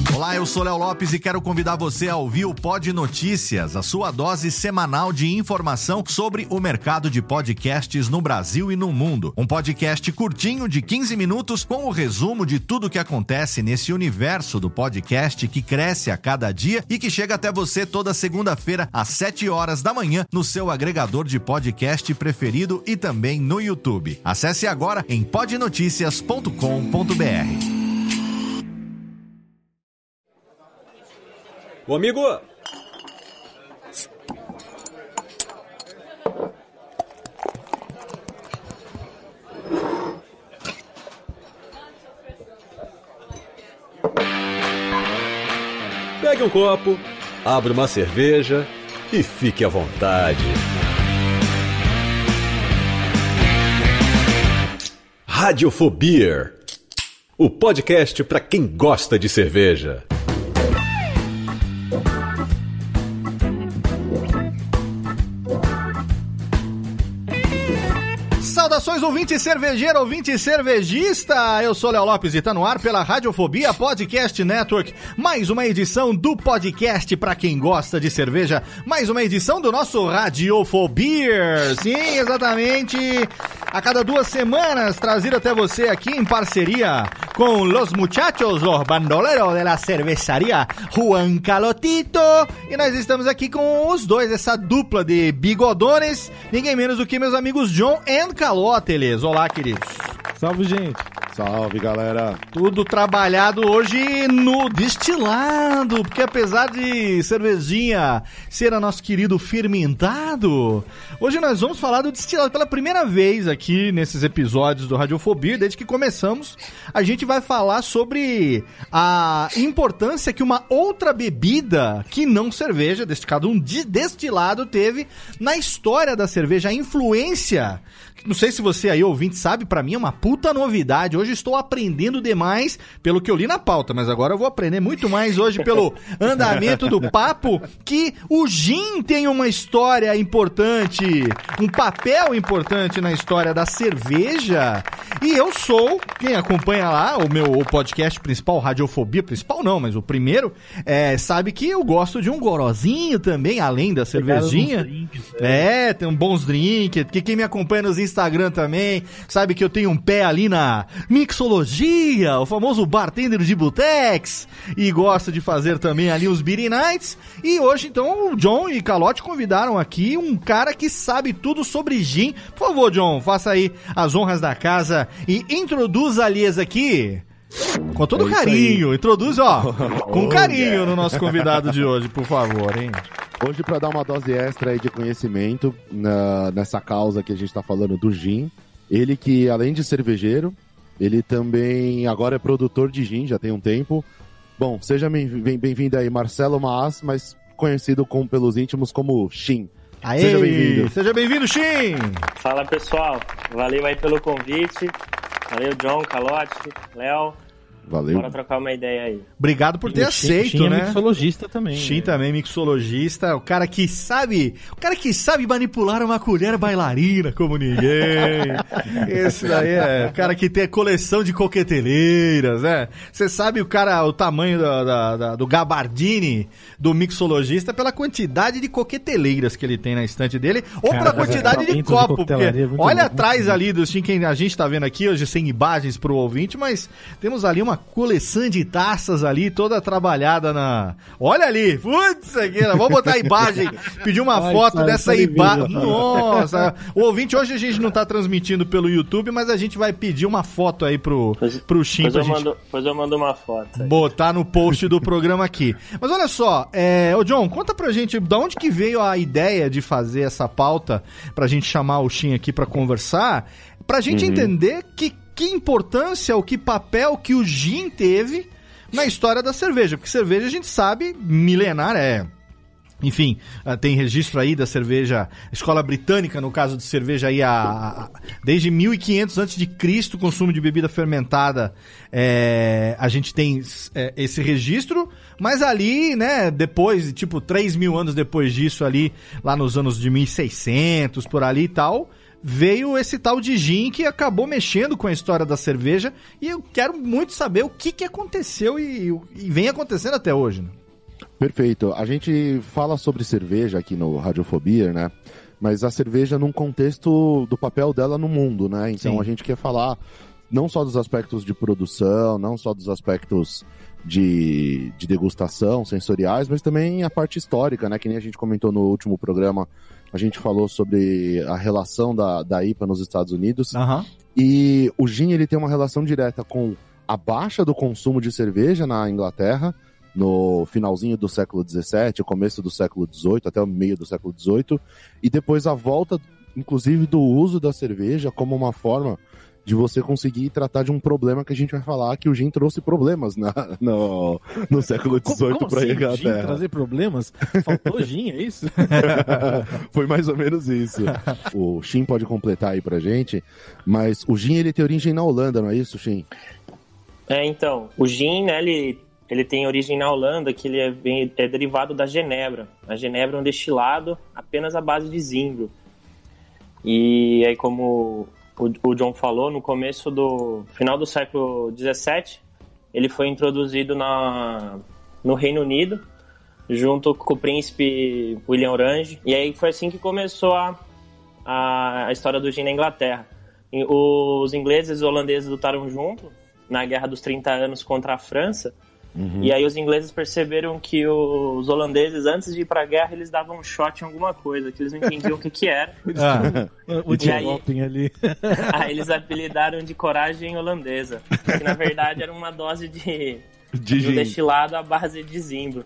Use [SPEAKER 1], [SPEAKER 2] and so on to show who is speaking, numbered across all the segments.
[SPEAKER 1] Olá, eu sou Léo Lopes e quero convidar você a ouvir o Pod Notícias, a sua dose semanal de informação sobre o mercado de podcasts no Brasil e no mundo. Um podcast curtinho de 15 minutos com o resumo de tudo que acontece nesse universo do podcast que cresce a cada dia e que chega até você toda segunda-feira às 7 horas da manhã no seu agregador de podcast preferido e também no YouTube. Acesse agora em podnoticias.com.br.
[SPEAKER 2] Ô amigo! Pegue um copo, abra uma cerveja e fique à vontade. Radiofobia, o podcast para quem gosta de cerveja.
[SPEAKER 1] Saudações, ouvinte cervejeiro, ouvinte cervejista, eu sou Léo Lopes e tá no ar pela Radiofobia Podcast Network, mais uma edição do podcast pra quem gosta de cerveja, mais uma edição do nosso Radiofobia, sim, exatamente, a cada 2 semanas, trazido até você aqui em parceria com los muchachos, los bandoleros de la cervejaria Juan Calotito, e nós estamos aqui com os dois, essa dupla de bigodones, ninguém menos do que meus amigos John e Calóteles. Olá, queridos.
[SPEAKER 3] Salve, gente. Salve, galera.
[SPEAKER 1] Tudo trabalhado hoje no destilado, porque apesar de cervejinha ser a nosso querido fermentado, hoje nós vamos falar do destilado pela primeira vez aqui nesses episódios do Radiofobia. Desde que começamos, a gente vai falar sobre a importância que uma outra bebida, que não cerveja, deste caso um destilado, teve na história da cerveja, a influência. Não sei se você aí, ouvinte, sabe, pra mim é uma puta novidade. Hoje estou aprendendo demais pelo que eu li na pauta, mas agora eu vou aprender muito mais hoje pelo andamento do papo, que o gin tem uma história importante, um papel importante na história da cerveja. E eu sou, quem acompanha lá, o meu podcast principal, Radiofobia, principal não, mas o primeiro, sabe que eu gosto de um gorozinho também, além da cervejinha. Tem uns bons drinks, que quem me acompanha nos Instagram também, sabe que eu tenho um pé ali na mixologia, o famoso bartender de botex, e gosto de fazer também ali os beer nights. E hoje, então, o John e Calote convidaram aqui um cara que sabe tudo sobre gin. Por favor, John, faça aí as honras da casa e introduza a Liesa aqui com todo carinho. Introduz, com carinho no nosso convidado de hoje, por favor, hein?
[SPEAKER 3] Hoje, para dar uma dose extra aí de conhecimento nessa causa que a gente tá falando do gin, ele que, além de cervejeiro, ele também agora é produtor de gin, já tem um tempo. Bom, seja bem-vindo aí, Marcelo Maas, mas conhecido pelos íntimos como Shin.
[SPEAKER 1] Aê, seja bem-vindo. Seja bem-vindo, Shin!
[SPEAKER 4] Fala, pessoal. Valeu aí pelo convite. Valeu, John, Calote, Léo.
[SPEAKER 3] Valeu.
[SPEAKER 4] Bora trocar uma ideia aí.
[SPEAKER 1] Obrigado por ter aceito,
[SPEAKER 5] Shin
[SPEAKER 1] né?
[SPEAKER 5] é mixologista também.
[SPEAKER 1] Shin também, mixologista. O cara que sabe manipular uma colher bailarina como ninguém. Esse daí é o cara que tem a coleção de coqueteleiras, né? Você sabe o tamanho do gabardine do mixologista pela quantidade de coqueteleiras que ele tem na estante dele, ou pela quantidade de copo, porque olha atrás ali do Shin, que a gente tá vendo aqui hoje sem imagens pro ouvinte, mas temos ali uma coleção de taças ali, toda trabalhada na... Olha ali! Putz, vamos botar a imagem, pedir uma foto dessa imagem. Nossa! O ouvinte, hoje a gente não tá transmitindo pelo YouTube, mas a gente vai pedir uma foto aí pro Shin.
[SPEAKER 4] Depois eu mando uma foto aí.
[SPEAKER 1] Botar no post do programa aqui. Mas olha só, ô John, conta pra gente, da onde que veio a ideia de fazer essa pauta, pra gente chamar o Shin aqui pra conversar, pra gente entender que importância, que papel que o gin teve na história da cerveja, porque cerveja a gente sabe, milenar enfim, tem registro aí da cerveja, escola britânica, no caso de cerveja aí, desde 1500 a.C., consumo de bebida fermentada, a gente tem esse registro, mas ali, né, depois, tipo, 3.000 anos depois disso ali, lá nos anos de 1600, por ali e tal, veio esse tal de gin que acabou mexendo com a história da cerveja, e eu quero muito saber o que aconteceu e vem acontecendo até hoje, né?
[SPEAKER 3] Perfeito. A gente fala sobre cerveja aqui no Radiofobia, né? Mas a cerveja num contexto do papel dela no mundo, né? Então a gente quer falar não só dos aspectos de produção, não só dos aspectos de degustação, sensoriais, mas também a parte histórica, né? Que nem a gente comentou no último programa, a gente falou sobre a relação da IPA nos Estados Unidos.
[SPEAKER 1] Uhum.
[SPEAKER 3] E o gin, ele tem uma relação direta com a baixa do consumo de cerveja na Inglaterra, no finalzinho do século XVII, começo do século XVIII, até o meio do século XVIII, e depois a volta, inclusive, do uso da cerveja como uma forma de você conseguir tratar de um problema que a gente vai falar, que o gin trouxe problemas no século XVIII para a Inglaterra.
[SPEAKER 5] Gin trazer problemas? Faltou gin, é isso?
[SPEAKER 3] Foi mais ou menos isso. O Shin pode completar aí pra gente, mas o gin, ele tem origem na Holanda, não é isso, Shin?
[SPEAKER 4] Então, o gin, né, ele tem origem na Holanda, que ele é derivado da genebra. A genebra é um destilado apenas à base de zimbro. E aí, como o John falou, no final do século XVII, ele foi introduzido no Reino Unido, junto com o príncipe William Orange. E aí foi assim que começou a história do gin na Inglaterra. Os ingleses e os holandeses lutaram junto na Guerra dos 30 Anos contra a França. Uhum. E aí os ingleses perceberam que os holandeses, antes de ir pra guerra, eles davam um shot em alguma coisa, que eles não entendiam o que era.
[SPEAKER 5] O
[SPEAKER 4] aí, ali. Aí eles apelidaram de coragem holandesa, que na verdade era uma dose de um destilado à base de zimbro.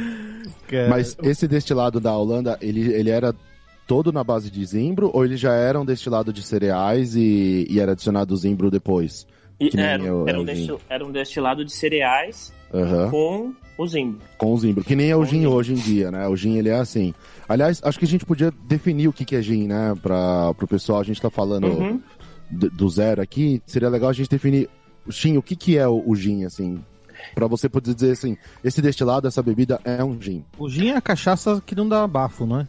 [SPEAKER 3] Mas esse destilado da Holanda, ele era todo na base de zimbro, ou ele já era um destilado de cereais e era adicionado zimbro depois?
[SPEAKER 4] Era um destilado de cereais. Uhum. Com o zimbro.
[SPEAKER 3] Com o zimbro, que nem é o gin hoje em dia, né? O gin, ele é assim. Aliás, acho que a gente podia definir o que é gin, né? Pro pessoal, a gente tá falando do zero aqui. Seria legal a gente definir, Shin, o que é o gin, assim? Pra você poder dizer assim, esse destilado, essa bebida é um gin.
[SPEAKER 5] O gin é a cachaça que não dá bafo, não é?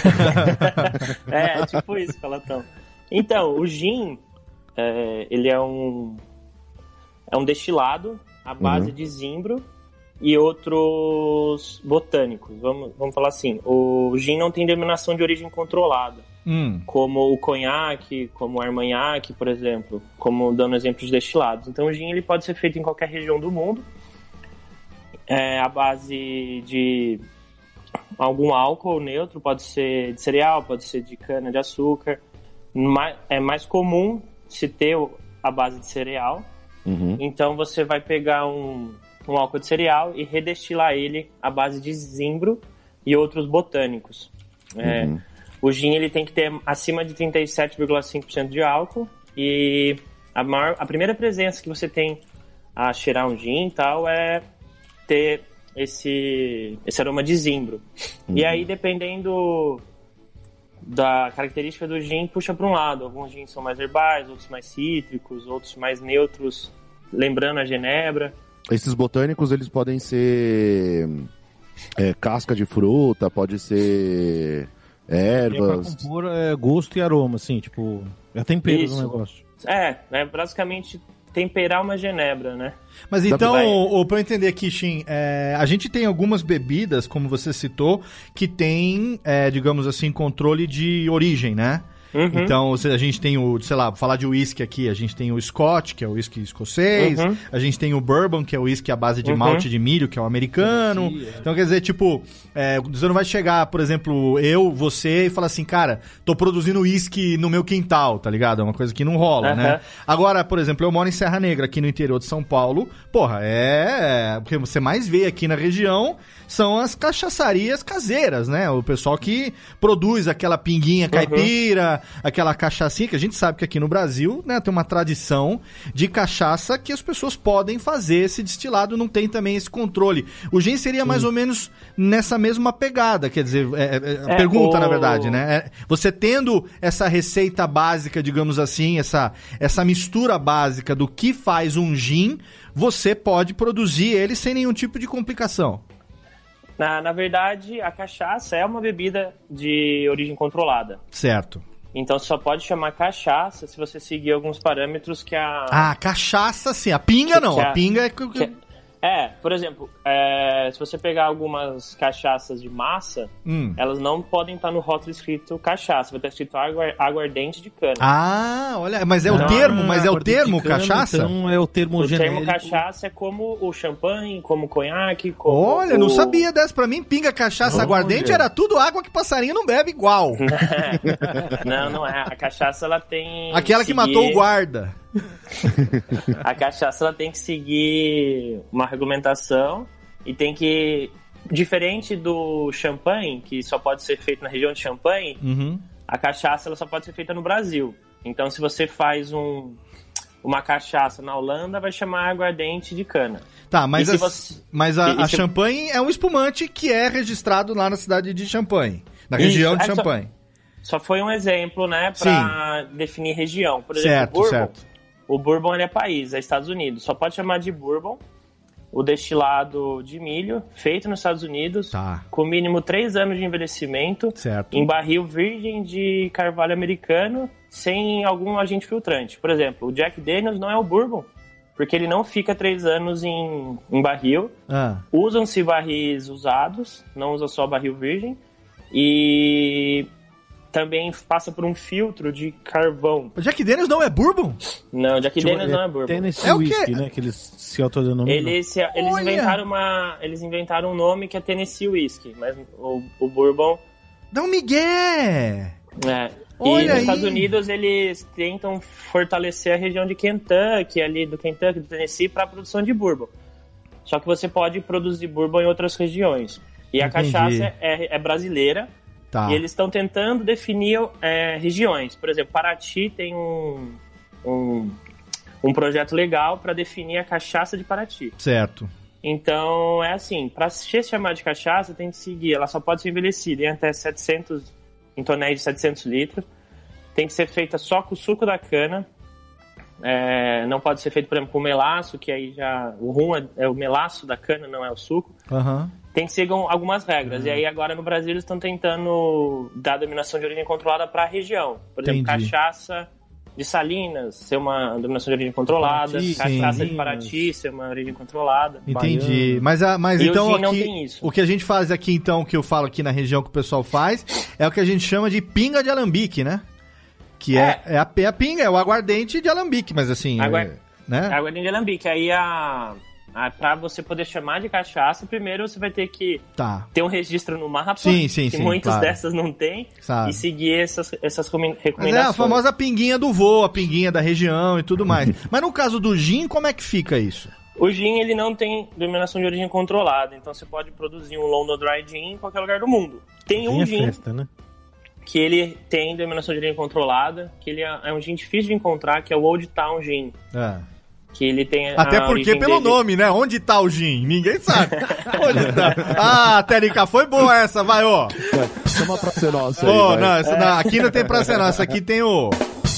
[SPEAKER 4] É tipo isso, Calatão. Então, o gin, ele é um destilado à base de zimbro e outros botânicos. Vamos falar assim, o gin não tem denominação de origem controlada, como o conhaque, como o armagnac, por exemplo, como dando exemplos de destilados. Então o gin ele pode ser feito em qualquer região do mundo, à base de algum álcool neutro, pode ser de cereal, pode ser de cana-de-açúcar. É mais comum se ter a base de cereal. Então você vai pegar um álcool de cereal e redestilar ele à base de zimbro e outros botânicos. O gin ele tem que ter acima de 37,5% de álcool, e a primeira presença que você tem a cheirar um gin e tal é ter esse aroma de zimbro. E aí, dependendo da característica do gin, puxa para um lado. Alguns gins são mais herbais, outros mais cítricos, outros mais neutros, lembrando a genebra.
[SPEAKER 3] Esses botânicos, eles podem ser casca de fruta, pode ser ervas.
[SPEAKER 5] É pra compor gosto e aroma, assim, tipo, é tempero do negócio.
[SPEAKER 4] É basicamente temperar uma genebra, né?
[SPEAKER 1] Mas então, pra eu entender aqui, Shin, a gente tem algumas bebidas, como você citou, que tem, digamos assim, controle de origem, né? Então, a gente tem falar de uísque aqui, a gente tem o Scotch, que é o uísque escocês, a gente tem o Bourbon, que é o uísque à base de malte de milho, que é o americano. Então, quer dizer, tipo, você não vai chegar, por exemplo, você, e falar assim, cara, tô produzindo uísque no meu quintal, tá ligado? É uma coisa que não rola, né? Agora, por exemplo, eu moro em Serra Negra, aqui no interior de São Paulo, o que você mais vê aqui na região são as cachaçarias caseiras, né? O pessoal que produz aquela pinguinha caipira, aquela cachaçinha, que a gente sabe que aqui no Brasil, né, tem uma tradição de cachaça que as pessoas podem fazer esse destilado, não tem também esse controle. O gin seria mais ou menos nessa mesma pegada, quer dizer, pergunta, na verdade, né? Você tendo essa receita básica, digamos assim, essa mistura básica do que faz um gin, você pode produzir ele sem nenhum tipo de complicação.
[SPEAKER 4] Na verdade, a cachaça é uma bebida de origem controlada.
[SPEAKER 1] Certo.
[SPEAKER 4] Então só pode chamar cachaça se você seguir alguns parâmetros que a...
[SPEAKER 1] Ah, cachaça sim, a pinga não, a pinga é...
[SPEAKER 4] Por exemplo, se você pegar algumas cachaças de massa, elas não podem estar no rótulo escrito cachaça, vai estar escrito aguardente de cana.
[SPEAKER 1] Ah, olha, mas é o termo
[SPEAKER 5] cana,
[SPEAKER 1] cachaça?
[SPEAKER 5] Então é o termo genérico.
[SPEAKER 4] O termo cachaça é como o champanhe, como o conhaque, como
[SPEAKER 1] Olha, não sabia dessa. Pra mim, pinga, cachaça, aguardente era tudo água que passarinho não bebe igual.
[SPEAKER 4] Não é. A cachaça, ela tem...
[SPEAKER 1] Aquela que matou o guarda.
[SPEAKER 4] A cachaça, ela tem que seguir uma regulamentação e tem que... Diferente do champanhe, que só pode ser feito na região de Champagne, a cachaça ela só pode ser feita no Brasil. Então, se você faz uma cachaça na Holanda, vai chamar aguardente de cana.
[SPEAKER 1] Tá, mas a champanhe é um espumante que é registrado lá na cidade de Champagne, na região de Champagne.
[SPEAKER 4] Só foi um exemplo, né, pra definir região. Por exemplo, o Bourbon ele é país, é Estados Unidos. Só pode chamar de Bourbon o destilado de milho feito nos Estados Unidos, com mínimo 3 anos de envelhecimento, em barril virgem de carvalho americano, sem algum agente filtrante. Por exemplo, o Jack Daniels não é o Bourbon, porque ele não fica 3 anos em barril. Usam-se barris usados, não usa só barril virgem, e também passa por um filtro de carvão.
[SPEAKER 1] O Jack Daniels não é Bourbon?
[SPEAKER 4] Não, o Jack Daniels não é Bourbon.
[SPEAKER 5] Tennessee Whiskey, né? Que eles se autodenominam.
[SPEAKER 4] Eles inventaram um nome que é Tennessee Whiskey, mas o Bourbon...
[SPEAKER 1] Dá um migué!
[SPEAKER 4] E nos Estados Unidos eles tentam fortalecer a região de Kentucky, ali do Kentucky, do Tennessee, para a produção de Bourbon. Só que você pode produzir Bourbon em outras regiões. E a cachaça é brasileira. E eles estão tentando definir regiões. Por exemplo, Paraty tem um projeto legal para definir a cachaça de Paraty.
[SPEAKER 1] Certo.
[SPEAKER 4] Então, é assim, para se chamar de cachaça, tem que seguir. Ela só pode ser envelhecida em até 700, em tonéis de 700 litros. Tem que ser feita só com o suco da cana. Não pode ser feito, por exemplo, com melaço, que aí já... O rum é o melaço da cana, não é o suco. Tem que seguir algumas regras. E aí agora no Brasil eles estão tentando dar a denominação de origem controlada para a região. Por exemplo, cachaça de Salinas ser uma denominação de origem controlada, cachaça de Paraty ser uma origem controlada.
[SPEAKER 1] Entendi. Mas então aqui,
[SPEAKER 4] não tem isso.
[SPEAKER 1] O que a gente faz aqui então, que eu falo aqui na região que o pessoal faz, é o que a gente chama de pinga de alambique, né? Que é a pinga, é o aguardente de alambique, mas assim... né?
[SPEAKER 4] Aguardente de alambique. Aí pra você poder chamar de cachaça, primeiro você vai ter que ter um registro no mapa, que muitas dessas não tem, e seguir essas recomendações.
[SPEAKER 1] Mas é a famosa pinguinha do vô, a pinguinha da região e tudo mais. Mas no caso do gin, como é que fica isso?
[SPEAKER 4] O gin, ele não tem denominação de origem controlada, então você pode produzir um London Dry Gin em qualquer lugar do mundo. Tem um gin
[SPEAKER 5] né?
[SPEAKER 4] que ele tem denominação de origem controlada, que ele é um gin difícil de encontrar, que é o Old Town Gin. Que ele tem
[SPEAKER 1] até porque pelo nome, né? Onde tá o gin? Ninguém sabe. Onde tá? Térica, foi boa essa, vai, ó.
[SPEAKER 3] Chama pra ser nossa
[SPEAKER 1] aí, não, essa aqui não tem pra ser nossa, aqui tem o...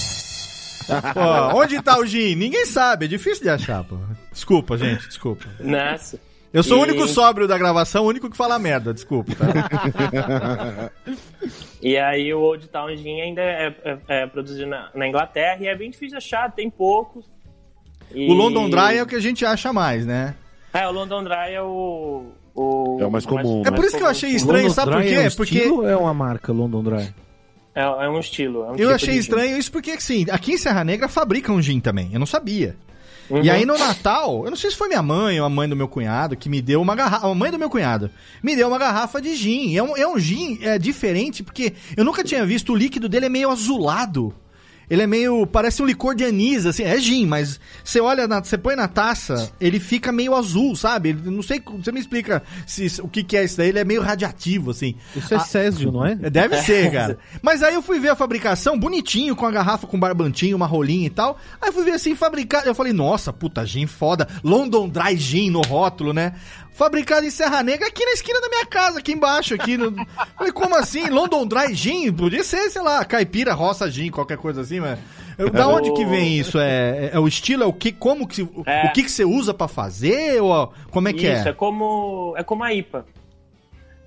[SPEAKER 1] onde tá o gin? Ninguém sabe, é difícil de achar, pô. Desculpa, gente, desculpa.
[SPEAKER 4] Nossa.
[SPEAKER 1] Eu sou o único sóbrio da gravação, o único que fala merda, desculpa, tá?
[SPEAKER 4] E aí o Old Town Gin ainda é produzido na Inglaterra e é bem difícil de achar, tem poucos.
[SPEAKER 1] O London Dry é o que a gente acha mais, né?
[SPEAKER 4] O London Dry é o
[SPEAKER 3] mais comum.
[SPEAKER 1] É por isso que eu achei estranho, sabe por quê?
[SPEAKER 5] Porque é uma marca London Dry.
[SPEAKER 4] É um estilo.
[SPEAKER 1] Eu achei estranho isso porque, assim, aqui em Serra Negra fabricam gin também, eu não sabia. E aí no Natal, eu não sei se foi minha mãe ou a mãe do meu cunhado que me deu uma garrafa, a mãe do meu cunhado me deu uma garrafa de gin. É um gin diferente porque eu nunca tinha visto, o líquido dele é meio azulado. Ele é meio, parece um licor de anis, assim, é gin, mas você olha, você põe na taça, ele fica meio azul, sabe? Não sei, você me explica o que é isso daí, ele é meio radiativo, assim.
[SPEAKER 5] Isso é Césio, não é?
[SPEAKER 1] Deve ser, cara. Mas aí eu fui ver a fabricação, bonitinho, com a garrafa com barbantinho, uma rolinha e tal. Aí eu fui ver assim, fabricado, eu falei, nossa, puta, gin foda, London Dry Gin no rótulo, né? Fabricado em Serra Negra, aqui na esquina da minha casa, aqui embaixo, aqui. Falei, como assim? London Dry Gin? Podia ser, sei lá, caipira, roça, gin, qualquer coisa assim, mas... Da onde que vem isso? É o estilo? É o que? Como que... O que você usa pra fazer? Ou como é que é?
[SPEAKER 4] Isso, é como a IPA.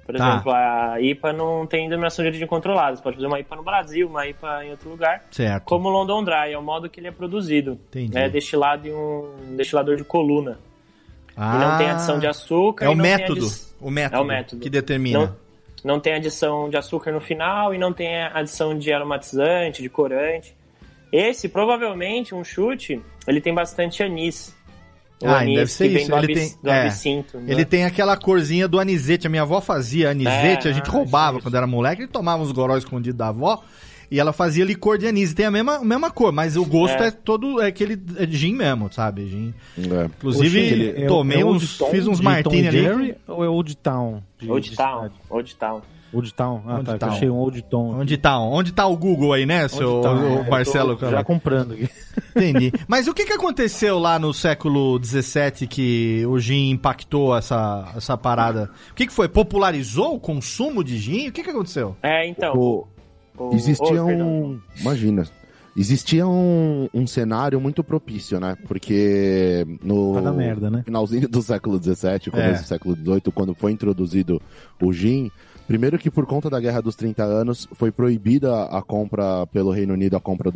[SPEAKER 4] Por
[SPEAKER 1] Tá.
[SPEAKER 4] exemplo, a IPA não tem denominação de origem controlada. Você pode fazer uma IPA no Brasil, uma IPA em outro lugar.
[SPEAKER 1] Certo.
[SPEAKER 4] Como o London Dry, é o modo que ele é produzido.
[SPEAKER 1] Entendi.
[SPEAKER 4] É destilado em um destilador de coluna.
[SPEAKER 1] Ah,
[SPEAKER 4] E não tem adição de açúcar.
[SPEAKER 1] É o
[SPEAKER 4] e não tem
[SPEAKER 1] método. O método.
[SPEAKER 4] É o método.
[SPEAKER 1] Que determina.
[SPEAKER 4] Não tem adição de açúcar no final e não tem adição de aromatizante, de corante. Esse, provavelmente, um chute, ele tem bastante anis. O anis
[SPEAKER 1] deve ser
[SPEAKER 4] que vem
[SPEAKER 1] isso.
[SPEAKER 4] do,
[SPEAKER 1] Ele tem,
[SPEAKER 4] do absinto. Né?
[SPEAKER 1] ele tem aquela corzinha do anisete. A minha avó fazia anisete, a gente roubava
[SPEAKER 4] isso.
[SPEAKER 1] quando era moleque, e tomava uns goró escondidos da avó. E ela fazia licor de anis. Tem a mesma cor, mas o gosto é todo aquele gin mesmo, sabe? Gin.
[SPEAKER 3] É.
[SPEAKER 1] Inclusive, tomei fiz uns martini ali.
[SPEAKER 5] Jerry ou é Old Town?
[SPEAKER 4] Old Town.
[SPEAKER 5] Old Town? Ah,
[SPEAKER 1] Old
[SPEAKER 5] tá.
[SPEAKER 1] Town.
[SPEAKER 5] Eu achei um Old Town.
[SPEAKER 1] Onde tá o Google aí, né, seu o Marcelo?
[SPEAKER 5] Tô já comprando aqui.
[SPEAKER 1] Entendi. Mas o que aconteceu lá no século XVII que o gin impactou essa parada? O que foi? Popularizou o consumo de gin? O que aconteceu?
[SPEAKER 4] Então...
[SPEAKER 3] Existia Existia um cenário muito propício, né? Porque no
[SPEAKER 5] Vai dar merda, né?
[SPEAKER 3] finalzinho do século XVII, começo do século XVIII, quando foi introduzido o gin, primeiro que por conta da Guerra dos 30 Anos foi proibida a compra pelo Reino Unido, a compra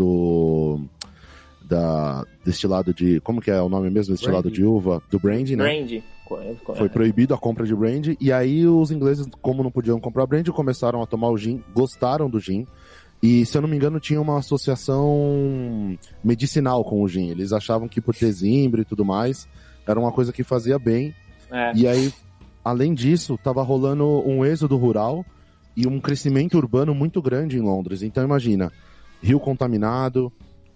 [SPEAKER 3] da destilado de... Como que é o nome mesmo? Destilado de uva? Do brandy, né?
[SPEAKER 4] Brandy.
[SPEAKER 3] Foi proibido a compra de brandy, e aí os ingleses, como não podiam comprar brandy, começaram a tomar o gin, gostaram do gin, e se eu não me engano tinha uma associação medicinal com o gin. Eles achavam que por ter zimbro e tudo mais, era uma coisa que fazia bem, e aí, além disso, tava rolando um êxodo rural e um crescimento urbano muito grande em Londres. Então imagina, rio contaminado,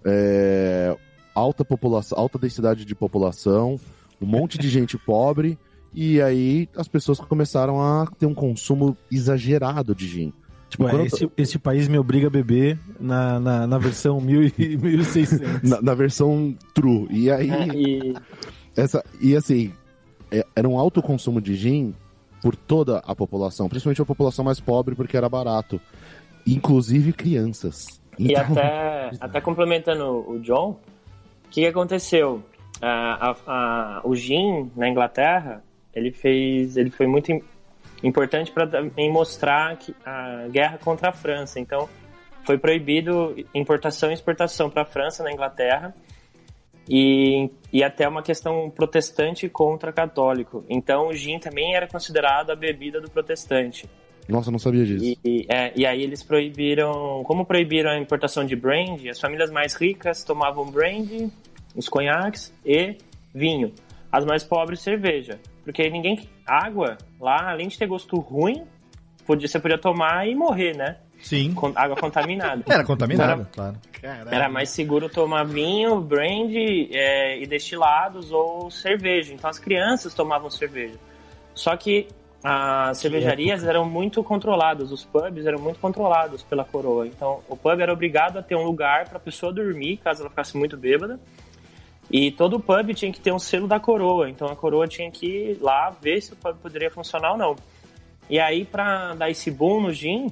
[SPEAKER 3] alta densidade de população, um monte de gente pobre, e aí as pessoas começaram a ter um consumo exagerado de gin. Tipo,
[SPEAKER 5] esse país me obriga a beber na versão 1600.
[SPEAKER 3] na versão true. E aí... assim, era um alto consumo de gin por toda a população, principalmente a população mais pobre, porque era barato. Inclusive crianças.
[SPEAKER 4] Então... E até complementando o John, o que aconteceu? O gin na Inglaterra, ele foi muito importante para mostrar a guerra contra a França. Então, foi proibido importação e exportação para a França na Inglaterra e até uma questão protestante contra católico. Então, o gin também era considerado a bebida do protestante.
[SPEAKER 3] Nossa, eu não sabia disso.
[SPEAKER 4] E aí eles proibiram... Como proibiram a importação de brandy, as famílias mais ricas tomavam brandy, os conhaques e vinho. As mais pobres, cerveja. Porque água, lá, além de ter gosto ruim, você podia tomar e morrer, né?
[SPEAKER 1] Sim.
[SPEAKER 4] Água contaminada.
[SPEAKER 1] Era contaminada, claro.
[SPEAKER 4] Era mais seguro tomar vinho, brandy e destilados ou cerveja. Então as crianças tomavam cerveja. Só que as cervejarias eram muito controladas, os pubs eram muito controlados pela coroa. Então o pub era obrigado a ter um lugar para a pessoa dormir, caso ela ficasse muito bêbada. E todo pub tinha que ter um selo da coroa. Então a coroa tinha que ir lá ver se o pub poderia funcionar ou não. E aí, para dar esse boom no gin,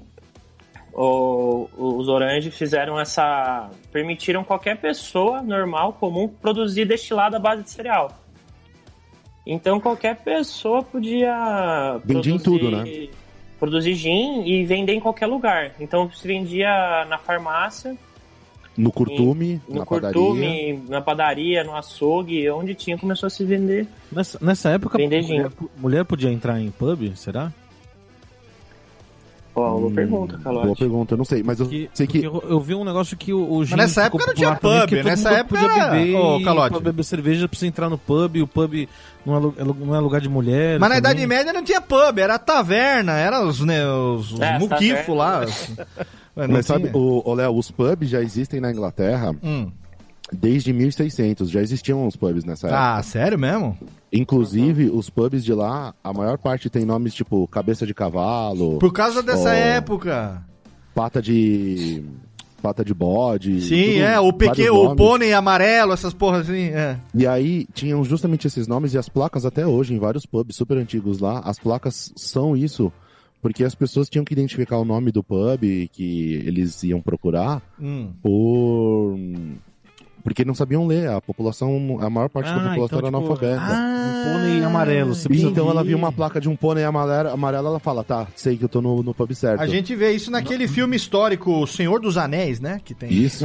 [SPEAKER 4] os Orange permitiram qualquer pessoa normal, comum, produzir destilado à base de cereal. Então qualquer pessoa podia
[SPEAKER 3] vendia em tudo, né?
[SPEAKER 4] Produzir gin e vender em qualquer lugar. Então se vendia na farmácia,
[SPEAKER 3] no curtume,
[SPEAKER 4] na padaria, no açougue, onde tinha, começou a se vender.
[SPEAKER 5] Nessa época,
[SPEAKER 4] gin.
[SPEAKER 5] mulher podia entrar em pub, será?
[SPEAKER 4] Boa pergunta, Calote.
[SPEAKER 3] Boa pergunta, eu não sei, mas eu sei que...
[SPEAKER 5] Eu vi um negócio que o gin...
[SPEAKER 1] Mas nessa época não tinha pub, nessa época
[SPEAKER 5] podia beber,
[SPEAKER 1] Calote.
[SPEAKER 5] Pra beber cerveja precisa entrar no pub, o pub não é lugar de mulher.
[SPEAKER 1] Mas na Idade Média não tinha pub, era taverna, era os muquifos lá.
[SPEAKER 3] Mas sabe, Léo, os pubs já existem na Inglaterra desde 1600, já existiam os pubs nessa época.
[SPEAKER 1] Ah, sério mesmo?
[SPEAKER 3] Inclusive, os pubs de lá, a maior parte tem nomes tipo cabeça de cavalo.
[SPEAKER 1] Por causa dessa época.
[SPEAKER 3] Pata de bode.
[SPEAKER 1] Sim, o pônei amarelo, essas porras assim.
[SPEAKER 3] E aí, tinham justamente esses nomes e as placas até hoje, em vários pubs super antigos lá, as placas são isso, porque as pessoas tinham que identificar o nome do pub que eles iam procurar Porque não sabiam ler, a maior parte da população
[SPEAKER 5] então,
[SPEAKER 3] era analfabeta.
[SPEAKER 5] Um pônei amarelo. Você precisa
[SPEAKER 3] Então
[SPEAKER 5] ver.
[SPEAKER 3] ela viu uma placa de um pônei amarelo, ela fala, tá, sei que eu tô no pub certo.
[SPEAKER 1] A gente vê isso naquele filme histórico O Senhor dos Anéis, né? Que tem.
[SPEAKER 3] Isso.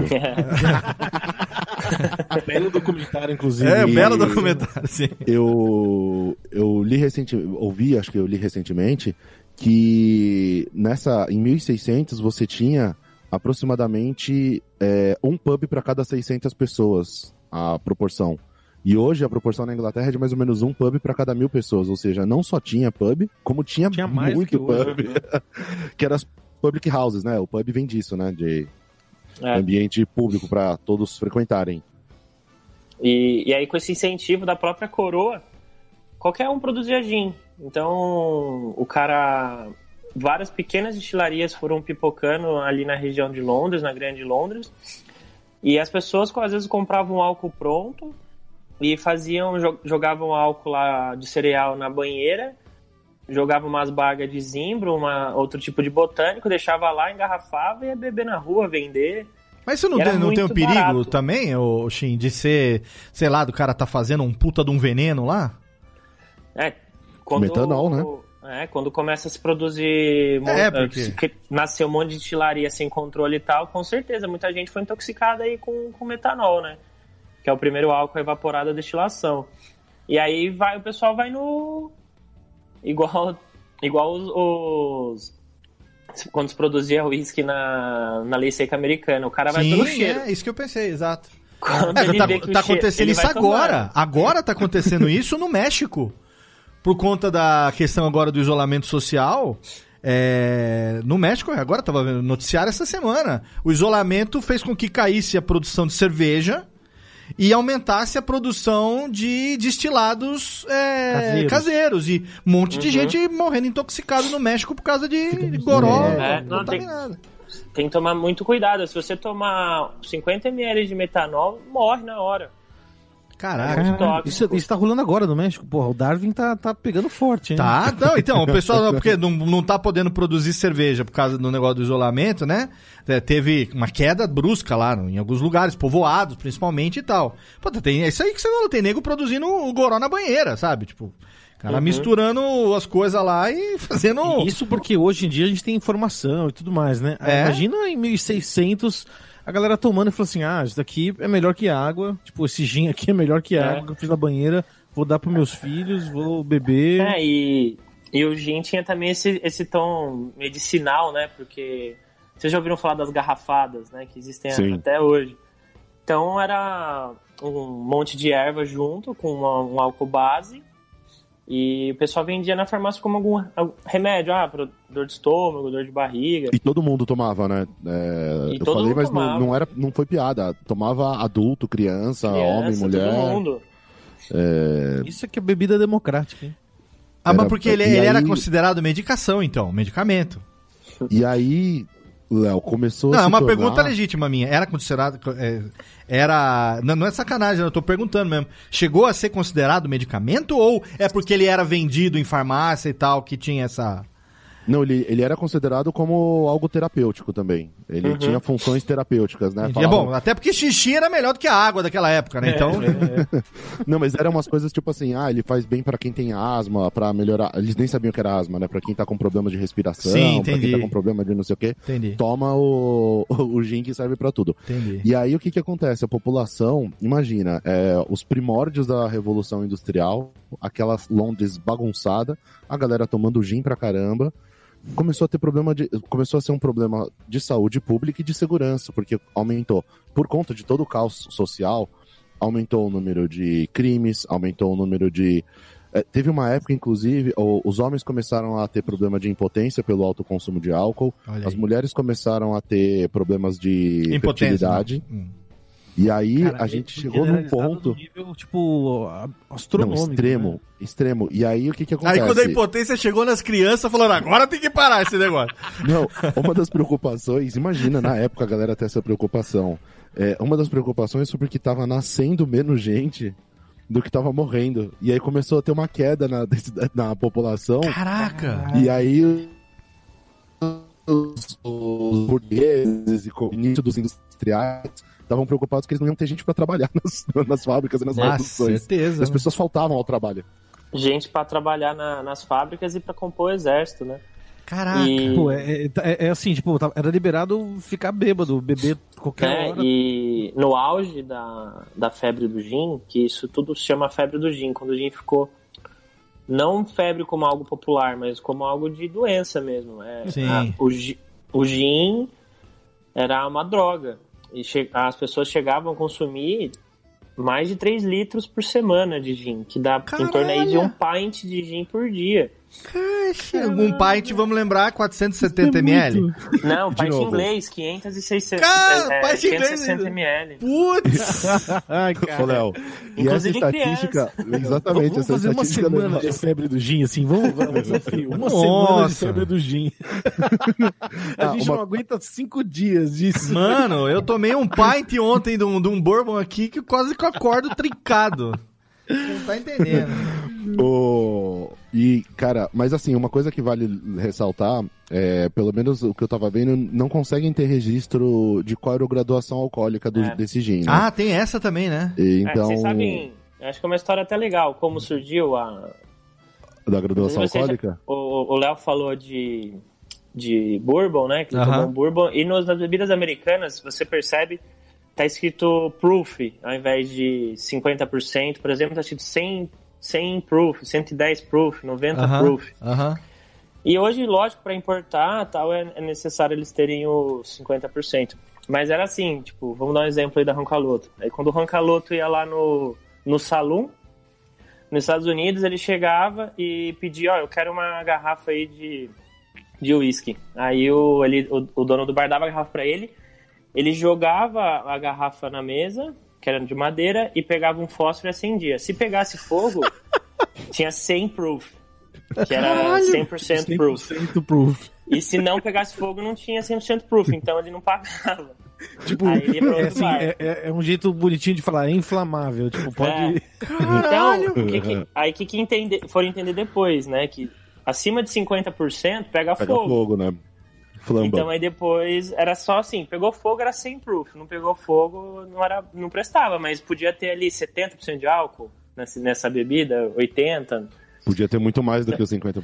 [SPEAKER 5] Belo documentário, inclusive.
[SPEAKER 1] Belo documentário, sim.
[SPEAKER 3] Eu li recentemente que em 1600 você tinha aproximadamente um pub para cada 600 pessoas, a proporção. E hoje a proporção na Inglaterra é de mais ou menos um pub para cada 1.000 pessoas, ou seja, não só tinha pub, como tinha
[SPEAKER 5] mais
[SPEAKER 3] muito
[SPEAKER 5] que hoje,
[SPEAKER 3] pub, que eram as public houses, né? O pub vem disso, né? De ambiente público para todos frequentarem.
[SPEAKER 4] E aí, com esse incentivo da própria coroa, qualquer um produzia gin. Então, várias pequenas destilarias foram pipocando ali na região de Londres, na Grande Londres, e as pessoas às vezes compravam álcool pronto e jogavam álcool lá de cereal na banheira, jogavam umas bagas de zimbro, outro tipo de botânico, deixava lá, engarrafava e ia beber na rua, vender.
[SPEAKER 1] Mas isso não tem um perigo
[SPEAKER 4] barato
[SPEAKER 1] também, Shin, de ser, sei lá, do cara tá fazendo um puta de um veneno lá?
[SPEAKER 3] Metanol, né?
[SPEAKER 4] Quando começa a se produzir, nascer um monte de destilaria sem controle e tal, com certeza, muita gente foi intoxicada aí com metanol, né? Que é o primeiro álcool evaporado da destilação. E aí o pessoal vai no... Igual quando se produzia uísque na lei seca americana, o cara vai pelo cheiro.
[SPEAKER 1] É isso que eu pensei, exato.
[SPEAKER 4] Tá
[SPEAKER 1] acontecendo isso agora. Agora tá acontecendo isso no México. Por conta da questão agora do isolamento social, no México, agora estava vendo noticiário essa semana, o isolamento fez com que caísse a produção de cerveja e aumentasse a produção de destilados caseiros. E um monte de gente morrendo intoxicado no México por causa de goró contaminado.
[SPEAKER 4] Tem que tomar muito cuidado. Se você tomar 50 ml de metanol, morre na hora.
[SPEAKER 1] Caraca.
[SPEAKER 5] Isso tá rolando agora no México. Porra, o Darwin tá pegando forte, hein?
[SPEAKER 1] Tá, então, o pessoal, porque não tá podendo produzir cerveja por causa do negócio do isolamento, né? Teve uma queda brusca lá em alguns lugares, povoados principalmente e tal. Pô, é isso aí que você falou, tem nego produzindo o goró na banheira, sabe? Tipo, cara misturando as coisas lá e fazendo...
[SPEAKER 5] Isso porque hoje em dia a gente tem informação e tudo mais, né? Imagina em 1600... A galera tomando e falou assim, isso daqui é melhor que água, tipo, esse gin aqui é melhor que água que eu fiz na banheira, vou dar pros meus filhos, vou beber.
[SPEAKER 4] E o gin tinha também esse tom medicinal, né, porque vocês já ouviram falar das garrafadas, né, que existem até hoje. Então era um monte de erva junto com um álcool base, e o pessoal vendia na farmácia como algum remédio, para dor de estômago, dor de barriga.
[SPEAKER 3] E todo mundo tomava, né? Eu falei, mas não foi piada. Tomava adulto, criança, homem, mulher.
[SPEAKER 4] Todo mundo.
[SPEAKER 5] Isso aqui é bebida democrática, hein?
[SPEAKER 1] Mas porque ele era considerado medicação, então, medicamento.
[SPEAKER 3] E aí, Léo, começou
[SPEAKER 1] a se
[SPEAKER 3] tornar...
[SPEAKER 1] pergunta legítima minha. Era considerado... Não é sacanagem, eu tô perguntando mesmo. Chegou a ser considerado medicamento ou é porque ele era vendido em farmácia e tal, que tinha essa...
[SPEAKER 3] Não, ele era considerado como algo terapêutico também. Ele tinha funções terapêuticas, né?
[SPEAKER 1] Bom, até porque xixi era melhor do que a água daquela época, né? Então...
[SPEAKER 3] Não, mas eram umas coisas tipo assim, ele faz bem pra quem tem asma, pra melhorar... Eles nem sabiam que era asma, né? Pra quem tá com problema de respiração, pra quem tá com problema de não sei o quê.
[SPEAKER 1] Entendi.
[SPEAKER 3] Toma o gin que serve pra tudo.
[SPEAKER 1] Entendi.
[SPEAKER 3] E aí o que acontece? A população, imagina, os primórdios da Revolução Industrial, aquela Londres bagunçada, a galera tomando gin pra caramba, começou a ser um problema de saúde pública e de segurança, porque aumentou, por conta de todo o caos social, aumentou o número de crimes, aumentou o número de... teve uma época, inclusive, os homens começaram a ter problema de impotência pelo alto consumo de álcool, as mulheres começaram a ter problemas de infertilidade. E aí, a gente chegou num ponto...
[SPEAKER 5] No nível, tipo, astronômico.
[SPEAKER 3] Não, extremo. E aí, o que acontece?
[SPEAKER 1] Aí, quando a impotência chegou nas crianças, falando, agora tem que parar esse negócio.
[SPEAKER 3] Não, uma das preocupações... Imagina, na época, a galera ter essa preocupação. Uma das preocupações foi porque tava nascendo menos gente do que tava morrendo. E aí, começou a ter uma queda na população.
[SPEAKER 1] Caraca!
[SPEAKER 3] E aí... os burgueses e o início dos industriais industriais estavam preocupados que eles não iam ter gente para trabalhar nas fábricas e nas produções.
[SPEAKER 1] Certeza.
[SPEAKER 3] As pessoas faltavam ao trabalho.
[SPEAKER 4] Gente para trabalhar nas fábricas e para compor o exército, né?
[SPEAKER 1] Caraca.
[SPEAKER 5] Pô, é assim, tipo, era liberado ficar bêbado, beber qualquer hora.
[SPEAKER 4] E no auge da febre do gin, que isso tudo se chama febre do gin, quando o gin ficou não febre como algo popular, mas como algo de doença mesmo.
[SPEAKER 1] Sim.
[SPEAKER 4] O gin era uma droga. E as pessoas chegavam a consumir mais de 3 litros por semana de gin, que dá em torno aí de 1 pint de gin por dia.
[SPEAKER 1] Caixa. Um pint, vamos lembrar, 470 ml?
[SPEAKER 4] Não, pint inglês, 500 e 600,
[SPEAKER 1] pint
[SPEAKER 4] 560 ml.
[SPEAKER 1] Putz!
[SPEAKER 5] Ai, cara.
[SPEAKER 3] Ô, Léo, e essa estatística... Exatamente,
[SPEAKER 5] Vamos
[SPEAKER 3] essa
[SPEAKER 5] fazer uma
[SPEAKER 3] estatística...
[SPEAKER 5] semana de febre do gin, assim, vamos desafio. Uma semana de febre do gin. A gente não aguenta 5 dias disso.
[SPEAKER 1] Mano, eu tomei um pint ontem de um bourbon aqui que quase que eu acordo trincado. Você não tá entendendo.
[SPEAKER 3] E, cara, mas assim, uma coisa que vale ressaltar, pelo menos o que eu tava vendo, não conseguem ter registro de qual era a graduação alcoólica desse gin, né?
[SPEAKER 1] Ah, tem essa também, né?
[SPEAKER 3] Então...
[SPEAKER 4] vocês sabem, acho que é uma história até legal, como surgiu
[SPEAKER 3] da graduação alcoólica?
[SPEAKER 4] O Léo falou de bourbon, né? Que ele tomou um bourbon, e nas bebidas americanas, você percebe, tá escrito proof, ao invés de 50%, por exemplo, tá escrito 100 proof, 110 proof, 90 proof. E hoje, lógico, para importar tal, é necessário eles terem os 50%. Mas era assim, tipo, vamos dar um exemplo aí da Ronca-Loto. Aí quando o Ronca-Loto ia lá no saloon, nos Estados Unidos, ele chegava e pedia, eu quero uma garrafa aí de uísque. Aí o dono do bar dava a garrafa para ele jogava a garrafa na mesa, que era de madeira, e pegava um fósforo e acendia. Se pegasse fogo, tinha 100 proof, que era 100% proof.
[SPEAKER 5] 100% proof.
[SPEAKER 4] E se não pegasse fogo, não tinha 100% proof, então ele não pagava.
[SPEAKER 5] Tipo,
[SPEAKER 4] aí ele ia pra outro bar.
[SPEAKER 5] É um jeito bonitinho de falar, é inflamável, tipo, pode...
[SPEAKER 4] Então, o que foram entender depois, né, que acima de 50% pega fogo,
[SPEAKER 3] né? Flamba.
[SPEAKER 4] Então aí depois era só assim, pegou fogo era 100 proof, não pegou fogo não prestava, mas podia ter ali 70% de álcool nessa bebida, 80%.
[SPEAKER 3] Podia ter muito mais do que os 50%.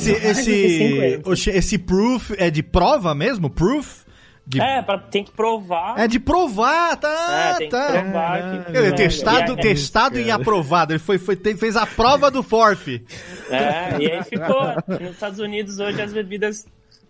[SPEAKER 1] Mas esse proof é de prova mesmo? Proof?
[SPEAKER 4] Tem que provar.
[SPEAKER 1] É de provar, tá.
[SPEAKER 4] Tem que provar.
[SPEAKER 1] Testado e aprovado. Ele fez a prova do FORF.
[SPEAKER 4] E aí ficou. Nos Estados Unidos hoje as bebidas...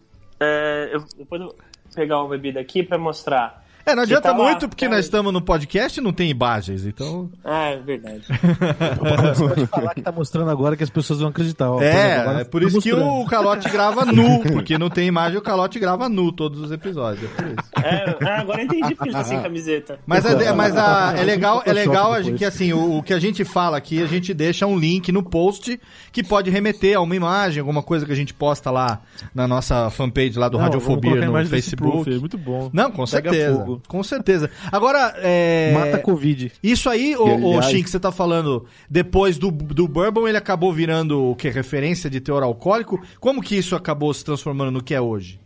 [SPEAKER 4] depois eu vou pegar uma bebida aqui pra mostrar.
[SPEAKER 1] Não adianta muito, porque nós estamos no podcast e não tem imagens, então...
[SPEAKER 4] É verdade.
[SPEAKER 5] Você pode falar que tá mostrando agora que as pessoas vão acreditar. Ó,
[SPEAKER 1] é por isso que o Calote grava nu, porque não tem imagem, o Calote grava nu todos os episódios, é por isso.
[SPEAKER 4] Agora eu entendi porque ele tá sem camiseta.
[SPEAKER 1] Mas é legal que assim, o que a gente fala aqui, a gente deixa um link no post que pode remeter a uma imagem, alguma coisa que a gente posta lá na nossa fanpage lá do Radiofobia no Facebook.
[SPEAKER 5] Proof, é muito bom.
[SPEAKER 1] Não, com certeza. Com certeza. Agora,
[SPEAKER 5] mata a Covid.
[SPEAKER 1] Isso aí, o Shin, que você tá falando, depois do Bourbon, ele acabou virando o quê? Referência de teor alcoólico? Como que isso acabou se transformando no que é hoje?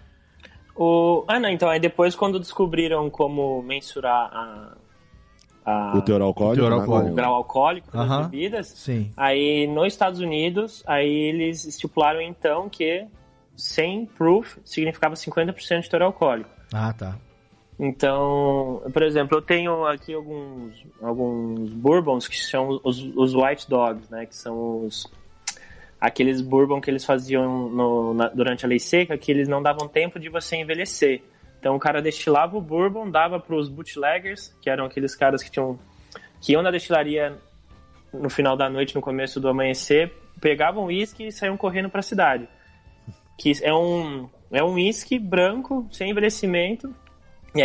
[SPEAKER 4] Então, aí depois quando descobriram como mensurar
[SPEAKER 3] o teor alcoólico,
[SPEAKER 4] o grau alcoólico das bebidas,
[SPEAKER 1] sim.
[SPEAKER 4] Aí nos Estados Unidos, aí eles estipularam então que 100 proof significava 50% de teor alcoólico.
[SPEAKER 1] Ah, tá.
[SPEAKER 4] Então, por exemplo, eu tenho aqui alguns bourbons que são os white dogs, né? Que são aqueles bourbon que eles faziam durante a lei seca, que eles não davam tempo de você envelhecer. Então o cara destilava o bourbon, dava para os bootleggers, que eram aqueles caras que iam na destilaria no final da noite, no começo do amanhecer, pegavam uísque e saíam correndo para a cidade. Que é um uísque branco, sem envelhecimento. E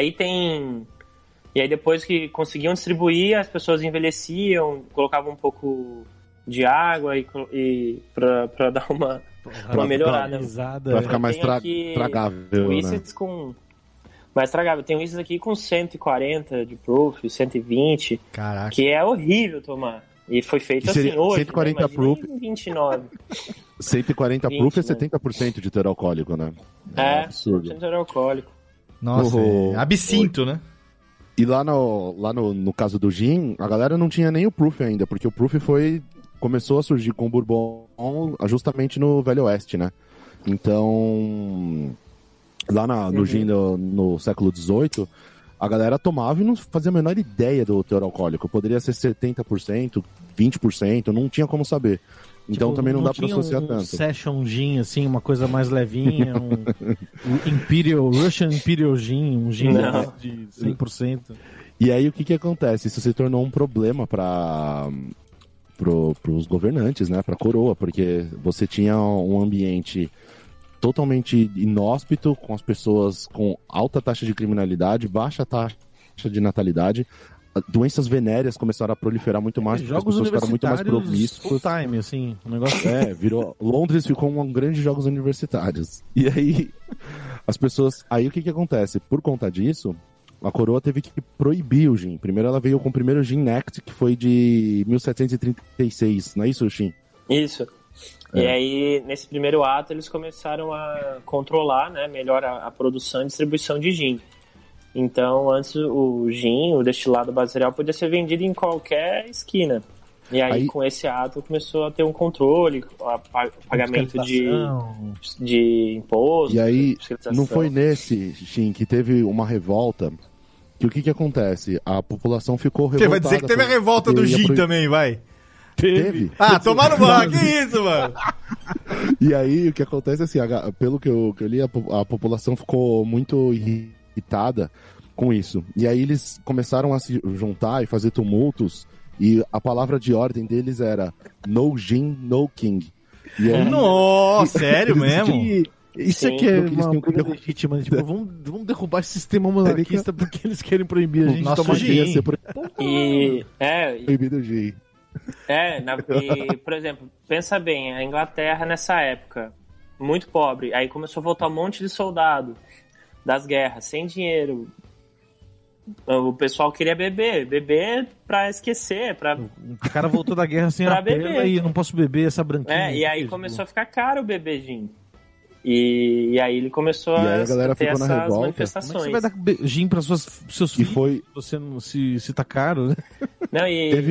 [SPEAKER 4] aí depois que conseguiam distribuir, as pessoas envelheciam, colocavam um pouco de água e pra dar uma melhorada.
[SPEAKER 3] Vai ficar mais tragável,
[SPEAKER 4] uísques mais tragável. Tem uísques aqui com 140 de proof, 120.
[SPEAKER 1] Caraca.
[SPEAKER 4] Que é horrível tomar. E foi feito assim hoje,
[SPEAKER 3] 140
[SPEAKER 4] né?
[SPEAKER 3] proof.
[SPEAKER 4] 29.
[SPEAKER 3] 140 proof é 70% de teor alcoólico, né?
[SPEAKER 4] É
[SPEAKER 3] absurdo.
[SPEAKER 4] 100% de teor alcoólico.
[SPEAKER 1] Nossa, absinto, né?
[SPEAKER 3] E lá no caso do gin, a galera não tinha nem o Proof ainda, porque o Proof começou a surgir com o Bourbon justamente no Velho Oeste, né? Então, lá no gin no século XVIII, a galera tomava e não fazia a menor ideia do teor alcoólico. Poderia ser 70%, 20%, não tinha como saber. Então tipo, também não dá pra associar tanto.
[SPEAKER 5] Session gin, assim, uma coisa mais levinha, Russian Imperial Gin, um gin de 100%.
[SPEAKER 3] E aí o que acontece? Isso se tornou um problema para os governantes, né, para a coroa, porque você tinha um ambiente totalmente inóspito, com as pessoas com alta taxa de criminalidade, baixa taxa de natalidade. Doenças venéreas começaram a proliferar muito mais, porque as pessoas ficaram muito mais promíscuas.
[SPEAKER 5] Full time, assim, o negócio...
[SPEAKER 3] virou... Londres ficou um grande jogos universitários. E aí, as pessoas... Aí o que acontece? Por conta disso, a coroa teve que proibir o gin. Primeiro ela veio com o primeiro Gin Act, que foi de 1736, não é isso, Shin?
[SPEAKER 4] Isso. E aí, nesse primeiro ato, eles começaram a controlar, né, melhor a produção e distribuição de gin. Então, antes o gin, o destilado base cereal, podia ser vendido em qualquer esquina. E aí, com esse ato, começou a ter um controle, pagamento de imposto.
[SPEAKER 3] E aí, não foi nesse, Shin, que teve uma revolta, que o que acontece? A população ficou revoltada.
[SPEAKER 1] Você vai dizer que teve a revolta do gin também, vai?
[SPEAKER 3] Teve?
[SPEAKER 1] Tomaram banho, que isso, mano?
[SPEAKER 3] E aí, o que acontece é assim, pelo que eu li, a população ficou muito irritada com isso. E aí eles começaram a se juntar e fazer tumultos, e a palavra de ordem deles era no gin, no king. E aí,
[SPEAKER 1] nossa, sério mesmo?
[SPEAKER 5] Isso aqui é uma briga legítima, tipo, vamos derrubar esse sistema monarquista porque eles querem proibir a gente de tomar gin.
[SPEAKER 3] Proibido o gin.
[SPEAKER 4] Por exemplo, pensa bem, a Inglaterra nessa época, muito pobre, aí começou a voltar um monte de soldado das guerras, sem dinheiro. O pessoal queria beber pra esquecer,
[SPEAKER 5] O cara voltou da guerra sem a pena e não posso beber essa branquinha.
[SPEAKER 4] E aí começou a ficar caro o beber gin. E aí ele começou
[SPEAKER 3] a
[SPEAKER 4] ter essas manifestações.
[SPEAKER 5] Como é que você vai dar gin para seus filhos? Você não, se tá caro, né?
[SPEAKER 4] Não,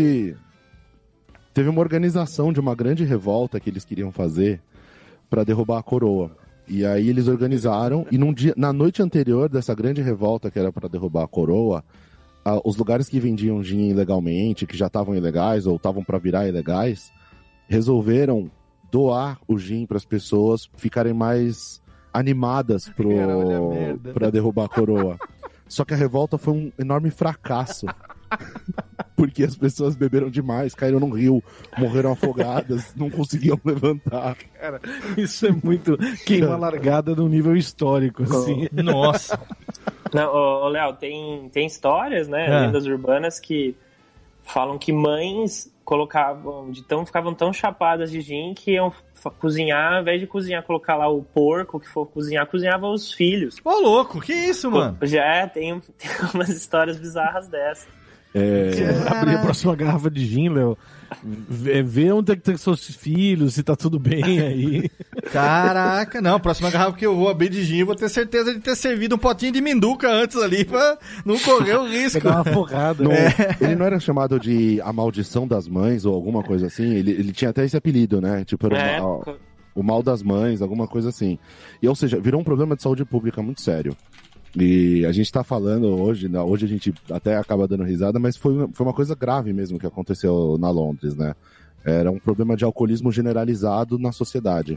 [SPEAKER 3] Teve uma organização de uma grande revolta que eles queriam fazer para derrubar a coroa. E aí eles organizaram, e na noite anterior dessa grande revolta que era para derrubar a coroa, os lugares que vendiam gin ilegalmente, que já estavam ilegais ou estavam para virar ilegais, resolveram doar o gin para as pessoas ficarem mais animadas para derrubar a coroa. Só que a revolta foi um enorme fracasso. Porque as pessoas beberam demais, caíram no rio, morreram afogadas, não conseguiam levantar.
[SPEAKER 5] Cara, isso é muito queima largada no nível histórico, assim.
[SPEAKER 1] Nossa.
[SPEAKER 4] Não, Léo, tem histórias, né, lendas urbanas que falam que mães ficavam tão chapadas de gin que iam cozinhar, ao invés de cozinhar, colocar lá o porco que for cozinhar, cozinhava os filhos.
[SPEAKER 1] Ô, louco, que isso, mano?
[SPEAKER 4] Já tem umas histórias bizarras dessas.
[SPEAKER 5] Abrir a próxima garrafa de gin, Léo. Ver onde é que tem seus filhos, se tá tudo bem aí.
[SPEAKER 1] Caraca, não, a próxima garrafa que eu vou abrir de gin, eu vou ter certeza de ter servido um potinho de minduca antes ali pra não correr o risco.
[SPEAKER 5] Pegar uma porrada.
[SPEAKER 3] Ele não era chamado de A Maldição das Mães ou alguma coisa assim? Ele tinha até esse apelido, né? Tipo, era o mal das mães, alguma coisa assim. E, ou seja, virou um problema de saúde pública muito sério. E a gente tá falando hoje a gente até acaba dando risada, mas foi uma coisa grave mesmo que aconteceu na Londres, né? Era um problema de alcoolismo generalizado na sociedade.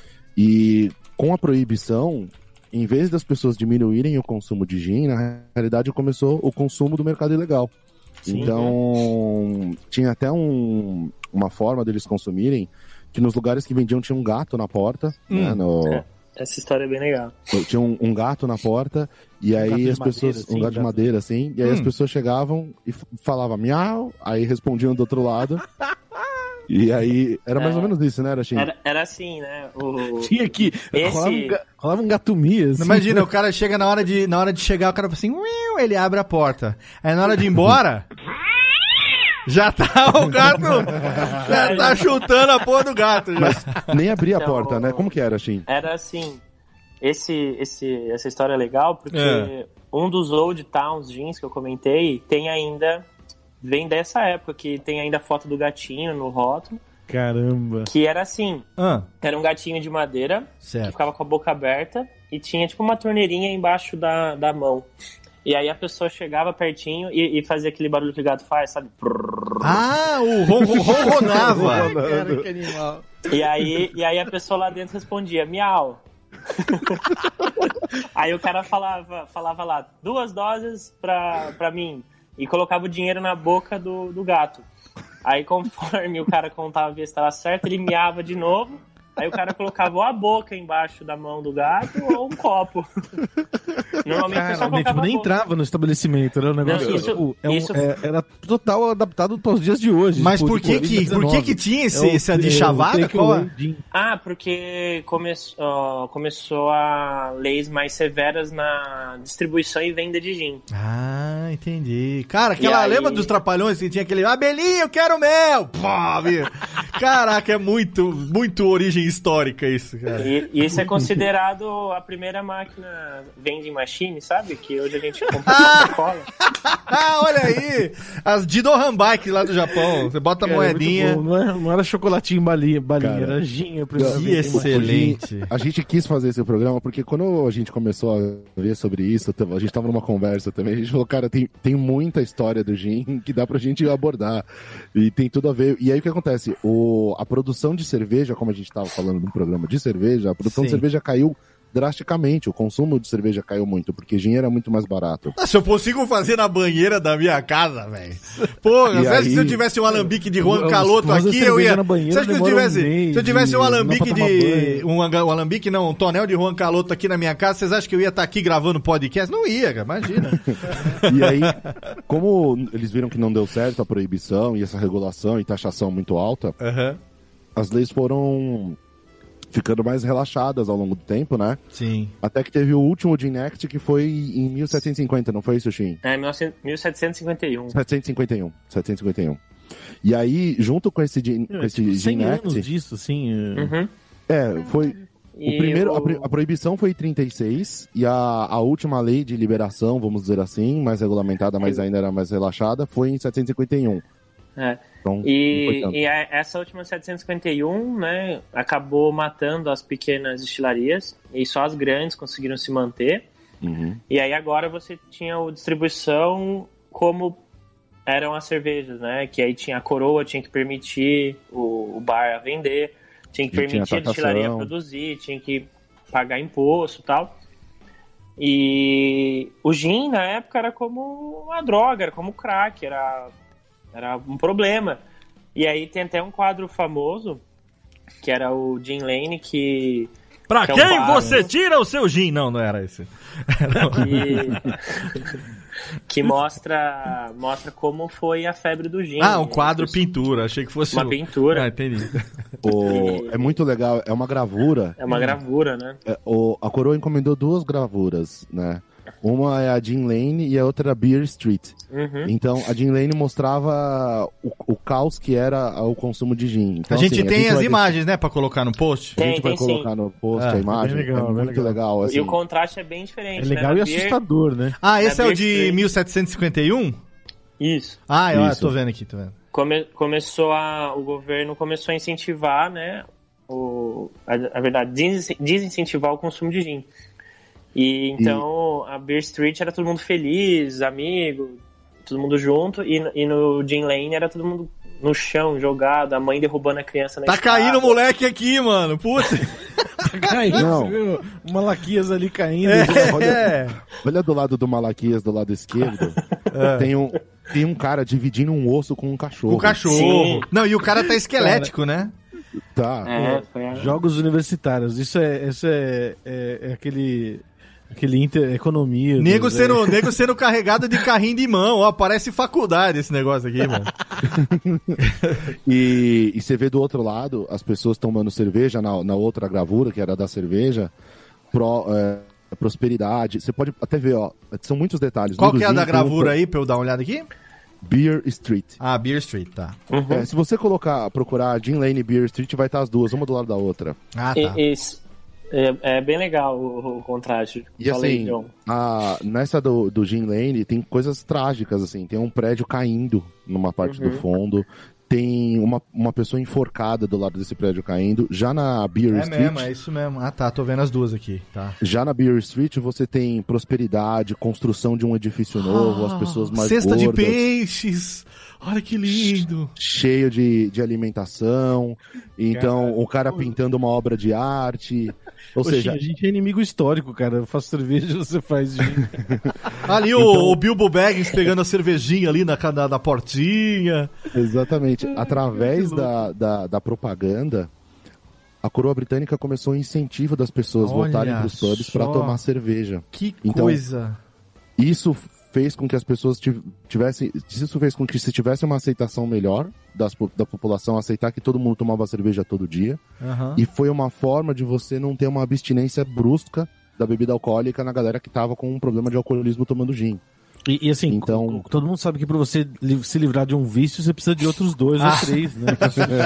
[SPEAKER 3] E com a proibição, em vez das pessoas diminuírem o consumo de gin, na realidade começou o consumo do mercado ilegal. Sim, então, tinha até uma forma deles consumirem, que nos lugares que vendiam tinha um gato na porta, né?
[SPEAKER 4] Essa história é bem legal.
[SPEAKER 3] Tinha um gato na porta, e aí as pessoas...
[SPEAKER 5] Madeira, assim,
[SPEAKER 3] um gato de madeira, assim, e aí as pessoas chegavam e falavam miau, aí respondiam do outro lado. E aí, era mais ou menos isso, né, Araxim?
[SPEAKER 4] Era assim, né?
[SPEAKER 5] Tinha que... Rolava um gatomia, assim.
[SPEAKER 1] Imagina, o cara chega na hora de chegar, o cara fala assim, ele abre a porta. Aí na hora de ir embora... Já tá o gato, tá chutando a porra do gato. Já.
[SPEAKER 3] Mas nem abria a porta, né? Como que era, Shin?
[SPEAKER 4] Era assim, essa história é legal porque um dos Old Towns jeans que eu comentei vem dessa época, que tem ainda a foto do gatinho no rótulo.
[SPEAKER 5] Caramba.
[SPEAKER 4] Que era assim, era um gatinho de madeira, que ficava com a boca aberta e tinha tipo uma torneirinha embaixo da mão. E aí a pessoa chegava pertinho e fazia aquele barulho que o gato faz, sabe?
[SPEAKER 1] Ah, o ronronava.
[SPEAKER 5] Cara, que animal.
[SPEAKER 4] E aí a pessoa lá dentro respondia, miau. Aí o cara falava lá, 2 doses pra mim. E colocava o dinheiro na boca do gato. Aí conforme o cara contava ver se estava certo, ele miava de novo. Aí o cara colocava ou a boca embaixo da mão do gato ou um copo. Normalmente o pessoal colocava
[SPEAKER 5] nem entrava no estabelecimento, era um negócio. Era total adaptado para os dias de hoje.
[SPEAKER 1] Mas por que tinha essa de chavada?
[SPEAKER 4] Porque começou a leis mais severas na distribuição e venda de gin.
[SPEAKER 1] Ah, entendi. Cara, lembra dos Trapalhões que tinha aquele Abelinho, eu quero mel! Pô, meu. Caraca, é muito, muito origem histórica isso, cara.
[SPEAKER 4] E isso é considerado a primeira máquina vending machine, sabe? Que hoje a gente compra Coca-Cola.
[SPEAKER 1] Olha aí! As Didohan Bike lá do Japão. Você bota a moedinha.
[SPEAKER 5] Não era chocolatinho balinha, era gin.
[SPEAKER 1] Que excelente.
[SPEAKER 3] A gente quis fazer esse programa porque quando a gente começou a ver sobre isso, a gente tava numa conversa também, a gente falou, cara, tem muita história do gin que dá pra gente abordar. E tem tudo a ver. E aí o que acontece? A produção de cerveja, como a gente tava falando num programa de cerveja, a produção de cerveja caiu drasticamente, o consumo de cerveja caiu muito, porque gin era muito mais barato.
[SPEAKER 1] Se eu consigo fazer na banheira da minha casa, velho. Porra, você acha que se eu tivesse um alambique de Juan Caloto aqui, eu ia... Você acha que se eu tivesse um alambique um alambique não, um tonel de Juan Caloto aqui na minha casa, vocês acham que eu ia estar aqui gravando podcast? Não ia, cara, imagina.
[SPEAKER 3] E aí, como eles viram que não deu certo a proibição e essa regulação e taxação muito alta, as leis foram ficando mais relaxadas ao longo do tempo, né?
[SPEAKER 1] Sim.
[SPEAKER 3] Até que teve o último Gin Act, que foi em 1750, não foi isso, Shin?
[SPEAKER 4] 1751.
[SPEAKER 3] 751. E aí, junto com esse Gin Act...
[SPEAKER 5] 100 anos disso, sim.
[SPEAKER 3] Foi... A proibição foi em 36 e a última lei de liberação, vamos dizer assim, mais regulamentada, mas ainda era mais relaxada, foi em 751. Então,
[SPEAKER 4] essa última 751, né, acabou matando as pequenas destilarias e só as grandes conseguiram se manter. E aí agora você tinha a distribuição como eram as cervejas, né, que aí tinha a coroa, tinha que permitir o bar a vender, tinha que permitir a destilaria a produzir, tinha que pagar imposto e tal. E o gin na época era como uma droga, era como crack, era um problema. E aí tem até um quadro famoso, que era o Gin Lane, que...
[SPEAKER 1] Pra quem você tira o seu gin? Não era esse.
[SPEAKER 4] Que mostra como foi a febre do gin.
[SPEAKER 1] Um quadro pintura, achei que fosse...
[SPEAKER 4] Uma pintura.
[SPEAKER 1] Entendi.
[SPEAKER 3] É muito legal, é uma gravura.
[SPEAKER 4] É uma gravura, né?
[SPEAKER 3] A coroa encomendou 2 gravuras, né? Uma é a Gin Lane e a outra a Beer Street. Então, a Gin Lane mostrava o caos que era o consumo de gin. Então,
[SPEAKER 1] a gente tem as imagens, né, pra colocar no post?
[SPEAKER 3] A gente vai colocar no post a imagem.
[SPEAKER 5] Legal,
[SPEAKER 3] muito legal. Assim.
[SPEAKER 4] E o contraste é bem diferente.
[SPEAKER 5] É legal, né? E assustador, né?
[SPEAKER 1] Esse é o de 1751?
[SPEAKER 4] Isso.
[SPEAKER 1] Eu tô vendo aqui, tô vendo.
[SPEAKER 4] O governo começou a incentivar, né, a verdade, desincentivar o consumo de gin. E então a Beer Street era todo mundo feliz, amigo, todo mundo junto, e no Gin Lane era todo mundo no chão, jogado, a mãe derrubando a criança na escada.
[SPEAKER 1] Caindo o moleque aqui, mano, puta.
[SPEAKER 5] Tá caindo, viu? Malaquias ali caindo.
[SPEAKER 3] Olha do lado do Malaquias, do lado esquerdo, tem um cara dividindo um osso com um cachorro.
[SPEAKER 1] O cachorro. Sim. Não, e o cara tá esquelético, né?
[SPEAKER 3] Tá.
[SPEAKER 5] Jogos universitários, isso é aquele economia.
[SPEAKER 1] Nego sendo carregado de carrinho de mão. Ó, parece faculdade esse negócio aqui, mano.
[SPEAKER 3] E você vê do outro lado, as pessoas tomando cerveja na outra gravura, que era da cerveja, prosperidade. Você pode até ver, ó, são muitos detalhes.
[SPEAKER 1] Qual que é a da gravura aí, pra eu dar uma olhada aqui?
[SPEAKER 3] Beer Street.
[SPEAKER 1] Beer Street, tá.
[SPEAKER 3] Se você procurar Gin Lane e Beer Street, vai estar as duas, uma do lado da outra.
[SPEAKER 4] Tá. É bem legal o contraste.
[SPEAKER 3] E assim, nessa do Gin Lane tem coisas trágicas, assim. Tem um prédio caindo numa parte do fundo. Tem uma pessoa enforcada do lado desse prédio caindo. Já na Beer Street...
[SPEAKER 1] É isso mesmo. Ah, tá. Tô vendo as duas aqui. Tá.
[SPEAKER 3] Já na Beer Street você tem prosperidade, construção de um edifício novo, as pessoas mais
[SPEAKER 1] cesta
[SPEAKER 3] gordas.
[SPEAKER 1] de peixes! Olha que lindo!
[SPEAKER 3] Cheio de alimentação. Então, o cara pintando uma obra de arte. Ou seja,
[SPEAKER 5] a gente é inimigo histórico, cara. Eu faço cerveja, você faz gin.
[SPEAKER 1] Ali o Bilbo Baggins pegando a cervejinha ali na portinha.
[SPEAKER 3] Exatamente. Através da propaganda, a coroa britânica começou o incentivo das pessoas voltarem para os pubs para tomar cerveja.
[SPEAKER 1] Que coisa!
[SPEAKER 3] Isso fez com que as pessoas isso fez com que se tivesse uma aceitação melhor da população, aceitar que todo mundo tomava cerveja todo dia. E foi uma forma de você não ter uma abstinência brusca da bebida alcoólica na galera que tava com um problema de alcoolismo tomando gin.
[SPEAKER 5] E assim, então, todo mundo sabe que pra você se livrar de um vício, você precisa de outros 2 ou 3, né?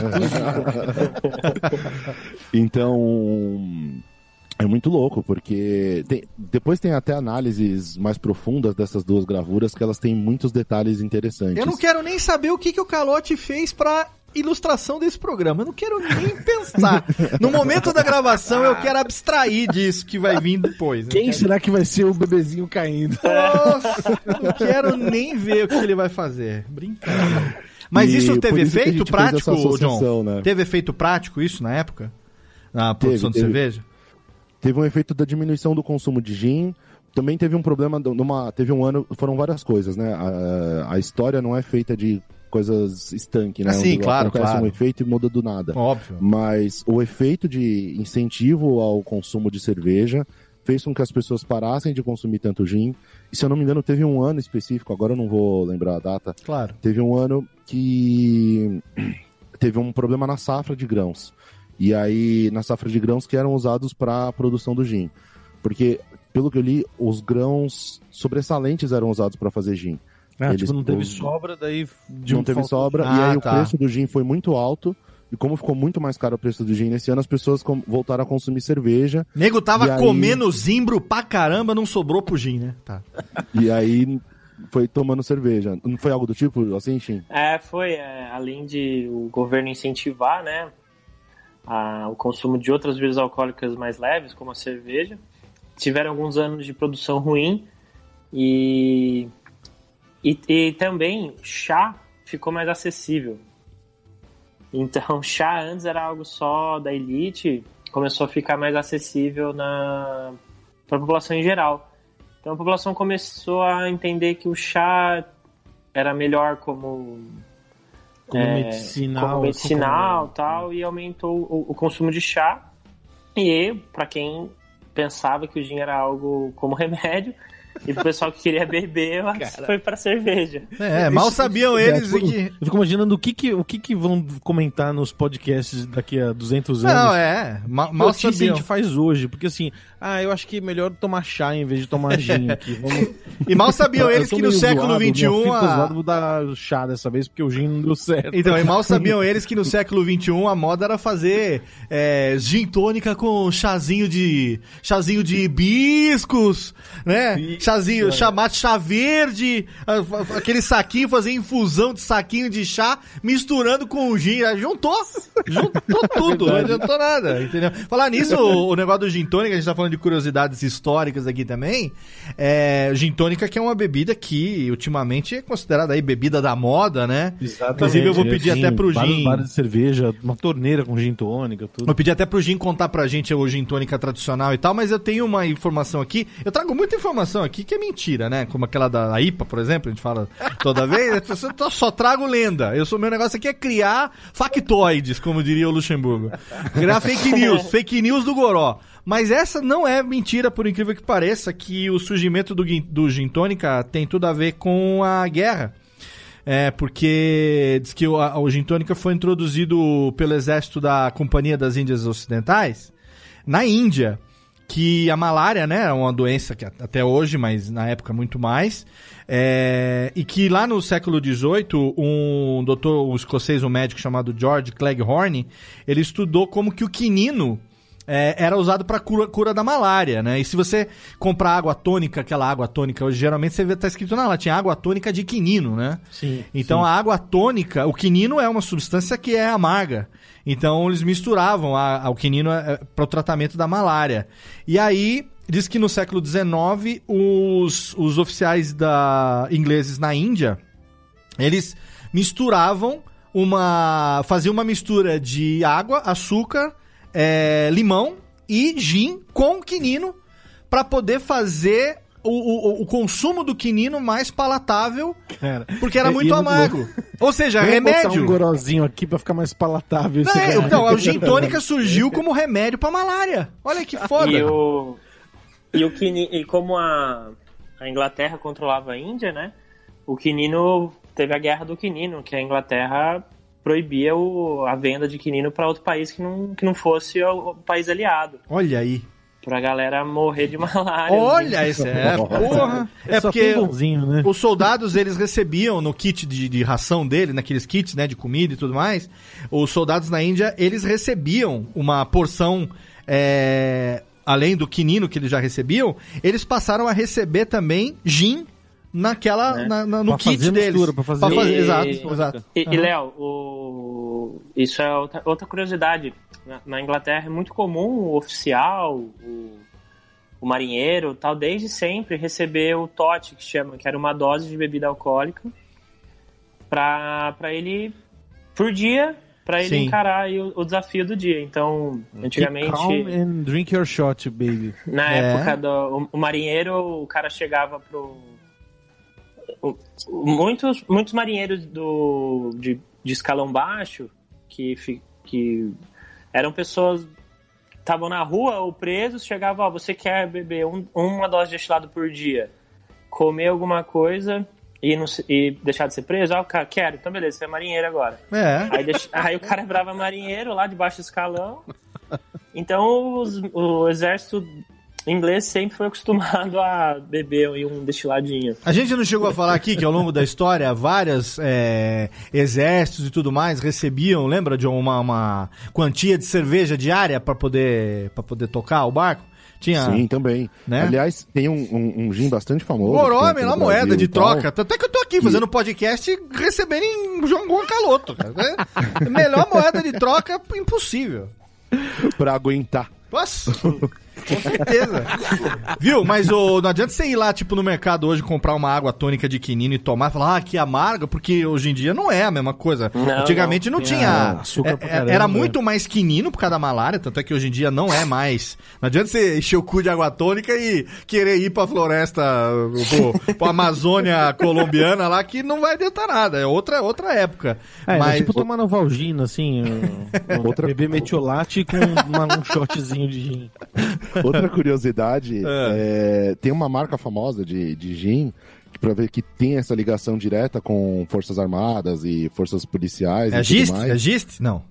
[SPEAKER 3] Então, é muito louco, porque depois tem até análises mais profundas dessas duas gravuras, que elas têm muitos detalhes interessantes.
[SPEAKER 1] Eu não quero nem saber o que o Calote fez pra ilustração desse programa. Eu não quero nem pensar. No momento da gravação, eu quero abstrair disso que vai vir depois.
[SPEAKER 5] Quem será que vai ser o bebezinho caindo?
[SPEAKER 1] Nossa, eu não quero nem ver o que ele vai fazer. Brincadeira. Mas isso teve efeito prático, John? Né? Teve efeito prático isso na época? Na produção de cerveja?
[SPEAKER 3] Teve um efeito da diminuição do consumo de gin. Também teve um problema, teve um ano, foram várias coisas, né? A história não é feita de coisas estanque, né?
[SPEAKER 1] Sim, claro.
[SPEAKER 3] Acontece um efeito e muda do nada.
[SPEAKER 1] Óbvio.
[SPEAKER 3] Mas o efeito de incentivo ao consumo de cerveja fez com que as pessoas parassem de consumir tanto gin. E se eu não me engano, teve um ano específico, agora eu não vou lembrar a data.
[SPEAKER 1] Claro.
[SPEAKER 3] Teve um ano que teve um problema na safra de grãos. E aí, na safra de grãos que eram usados para a produção do gin. Porque, pelo que eu li, os grãos sobressalentes eram usados para fazer gin.
[SPEAKER 5] Não teve sobra, daí...
[SPEAKER 3] Não teve sobra, e aí o preço do gin foi muito alto. E como ficou muito mais caro o preço do gin nesse ano, as pessoas voltaram a consumir cerveja.
[SPEAKER 1] Nego tava comendo zimbro pra caramba, não sobrou pro gin, né? Tá.
[SPEAKER 3] E aí foi tomando cerveja. Não foi algo do tipo assim, Shin?
[SPEAKER 4] Foi. Além de o governo incentivar, né, o consumo de outras bebidas alcoólicas mais leves, como a cerveja, tiveram alguns anos de produção ruim e também chá ficou mais acessível. Então, chá antes era algo só da elite, começou a ficar mais acessível para a população em geral. Então, a população começou a entender que o chá era melhor como medicinal tal, e aumentou o consumo de chá. E para quem pensava que o gin era algo como remédio, e pro pessoal que queria beber, foi pra cerveja.
[SPEAKER 1] Mal sabiam eles.
[SPEAKER 5] Eu fico imaginando o que vão comentar nos podcasts daqui a 200 anos.
[SPEAKER 1] Não, mal sabiam.
[SPEAKER 5] O que a gente faz hoje? Porque assim, eu acho que é melhor tomar chá em vez de tomar gin aqui.
[SPEAKER 1] E mal sabiam eles que no século XXI...
[SPEAKER 5] Vou dar chá dessa vez, porque o gin não deu certo.
[SPEAKER 1] Então, e mal sabiam eles que no século XXI a moda era fazer gin tônica com chazinho de hibiscos, né? Chamar chá verde, aquele saquinho, fazer infusão de saquinho de chá, misturando com o gin. Juntou tudo, não adiantou nada, entendeu? Falar nisso, o negócio do gin tônica, a gente tá falando de curiosidades históricas aqui também. Gin tônica, que é uma bebida que ultimamente é considerada aí bebida da moda, né?
[SPEAKER 5] Exatamente.
[SPEAKER 1] Inclusive eu vou pedir até pro gin...
[SPEAKER 5] Vários de cerveja, uma torneira com gin tônica, tudo.
[SPEAKER 1] Vou pedir até pro gin contar pra gente o gin tônica tradicional e tal, mas eu tenho uma informação aqui, eu trago muita informação aqui que é mentira, né? Como aquela da IPA, por exemplo, a gente fala toda vez, eu só trago lenda. Meu negócio aqui é criar factoides, como diria o Luxemburgo. Criar fake news do Goró. Mas essa não é mentira, por incrível que pareça, que o surgimento do gin tônica tem tudo a ver com a guerra. Porque diz que o gin tônica foi introduzido pelo exército da Companhia das Índias Ocidentais na Índia. Que a malária, né, é uma doença que até hoje, mas na época muito mais, e que lá no século XVIII, um escocês, um médico chamado George Cleghorn, ele estudou como que o quinino era usado para cura da malária, né? E se você comprar água tônica, aquela água tônica, hoje geralmente você vê tá escrito na latinha, água tônica de quinino, né?
[SPEAKER 5] Sim.
[SPEAKER 1] Então a água tônica, o quinino é uma substância que é amarga. Então eles misturavam o quinino para o tratamento da malária. E aí diz que no século XIX os oficiais ingleses na Índia, eles misturavam faziam uma mistura de água, açúcar, limão e gin com quinino para poder fazer o consumo do quinino mais palatável, cara, porque era muito amargo. Ou seja, remédio.
[SPEAKER 5] Botar um gorozinho aqui pra ficar mais palatável.
[SPEAKER 1] Então, a gin tônica surgiu como remédio pra malária. Olha que foda.
[SPEAKER 4] E como a Inglaterra controlava a Índia, né? O quinino, teve a guerra do quinino, que a Inglaterra proibia a venda de quinino para outro país que não fosse o país aliado.
[SPEAKER 1] Olha aí.
[SPEAKER 4] Pra galera morrer de malária.
[SPEAKER 1] Olha, isso porra. É porque
[SPEAKER 5] bonzinho, né?
[SPEAKER 1] Os soldados, eles recebiam no kit de ração dele, naqueles kits, né, de comida e tudo mais, os soldados na Índia, eles recebiam uma porção, além do quinino que eles já recebiam, eles passaram a receber também gin no kit deles.
[SPEAKER 5] Mistura, pra fazer
[SPEAKER 1] exato.
[SPEAKER 4] E Léo, isso é outra curiosidade. Na Inglaterra é muito comum o oficial, o marinheiro, tal, desde sempre receber o TOT, que era uma dose de bebida alcoólica para ele, por dia, para ele encarar aí o desafio do dia. Então, antigamente...
[SPEAKER 5] Keep calm and drink your shot, baby.
[SPEAKER 4] Na época, o marinheiro, o cara chegava muitos marinheiros de escalão baixo que eram pessoas que estavam na rua ou presos, chegavam, você quer beber uma dose de destilado por dia, comer alguma coisa e deixar de ser preso? Cara, quero, então beleza, você é marinheiro agora. Aí o cara virava marinheiro lá debaixo do escalão. Então o exército inglês sempre foi acostumado a beber um destiladinho.
[SPEAKER 1] A gente não chegou a falar aqui que ao longo da história vários exércitos e tudo mais recebiam, lembra de uma quantia de cerveja diária para poder tocar o barco? Tinha,
[SPEAKER 3] sim, também.
[SPEAKER 1] Né?
[SPEAKER 3] Aliás, tem um gin bastante famoso.
[SPEAKER 1] Gorome, uma moeda de troca. Até que eu tô aqui fazendo podcast recebendo em João Caloto. Melhor moeda de troca impossível.
[SPEAKER 3] Pra aguentar.
[SPEAKER 1] Nossa, com certeza. Viu? Mas não adianta você ir lá, tipo, no mercado hoje comprar uma água tônica de quinino e tomar e falar, que amarga, porque hoje em dia não é a mesma coisa. Antigamente não tinha açúcar pra caramba, era muito mais quinino por causa da malária, tanto é que hoje em dia não é mais. Não adianta você encher o cu de água tônica e querer ir pra floresta, pra Amazônia colombiana lá, que não vai adiantar nada. É outra época.
[SPEAKER 5] Mas tipo tomar Novalgina, assim, beber metiolate com um shotzinho de gin.
[SPEAKER 3] Outra curiosidade, tem uma marca famosa de gin, pra ver que tem essa ligação direta com forças armadas e forças policiais.
[SPEAKER 1] É Gist? É Gist? Não.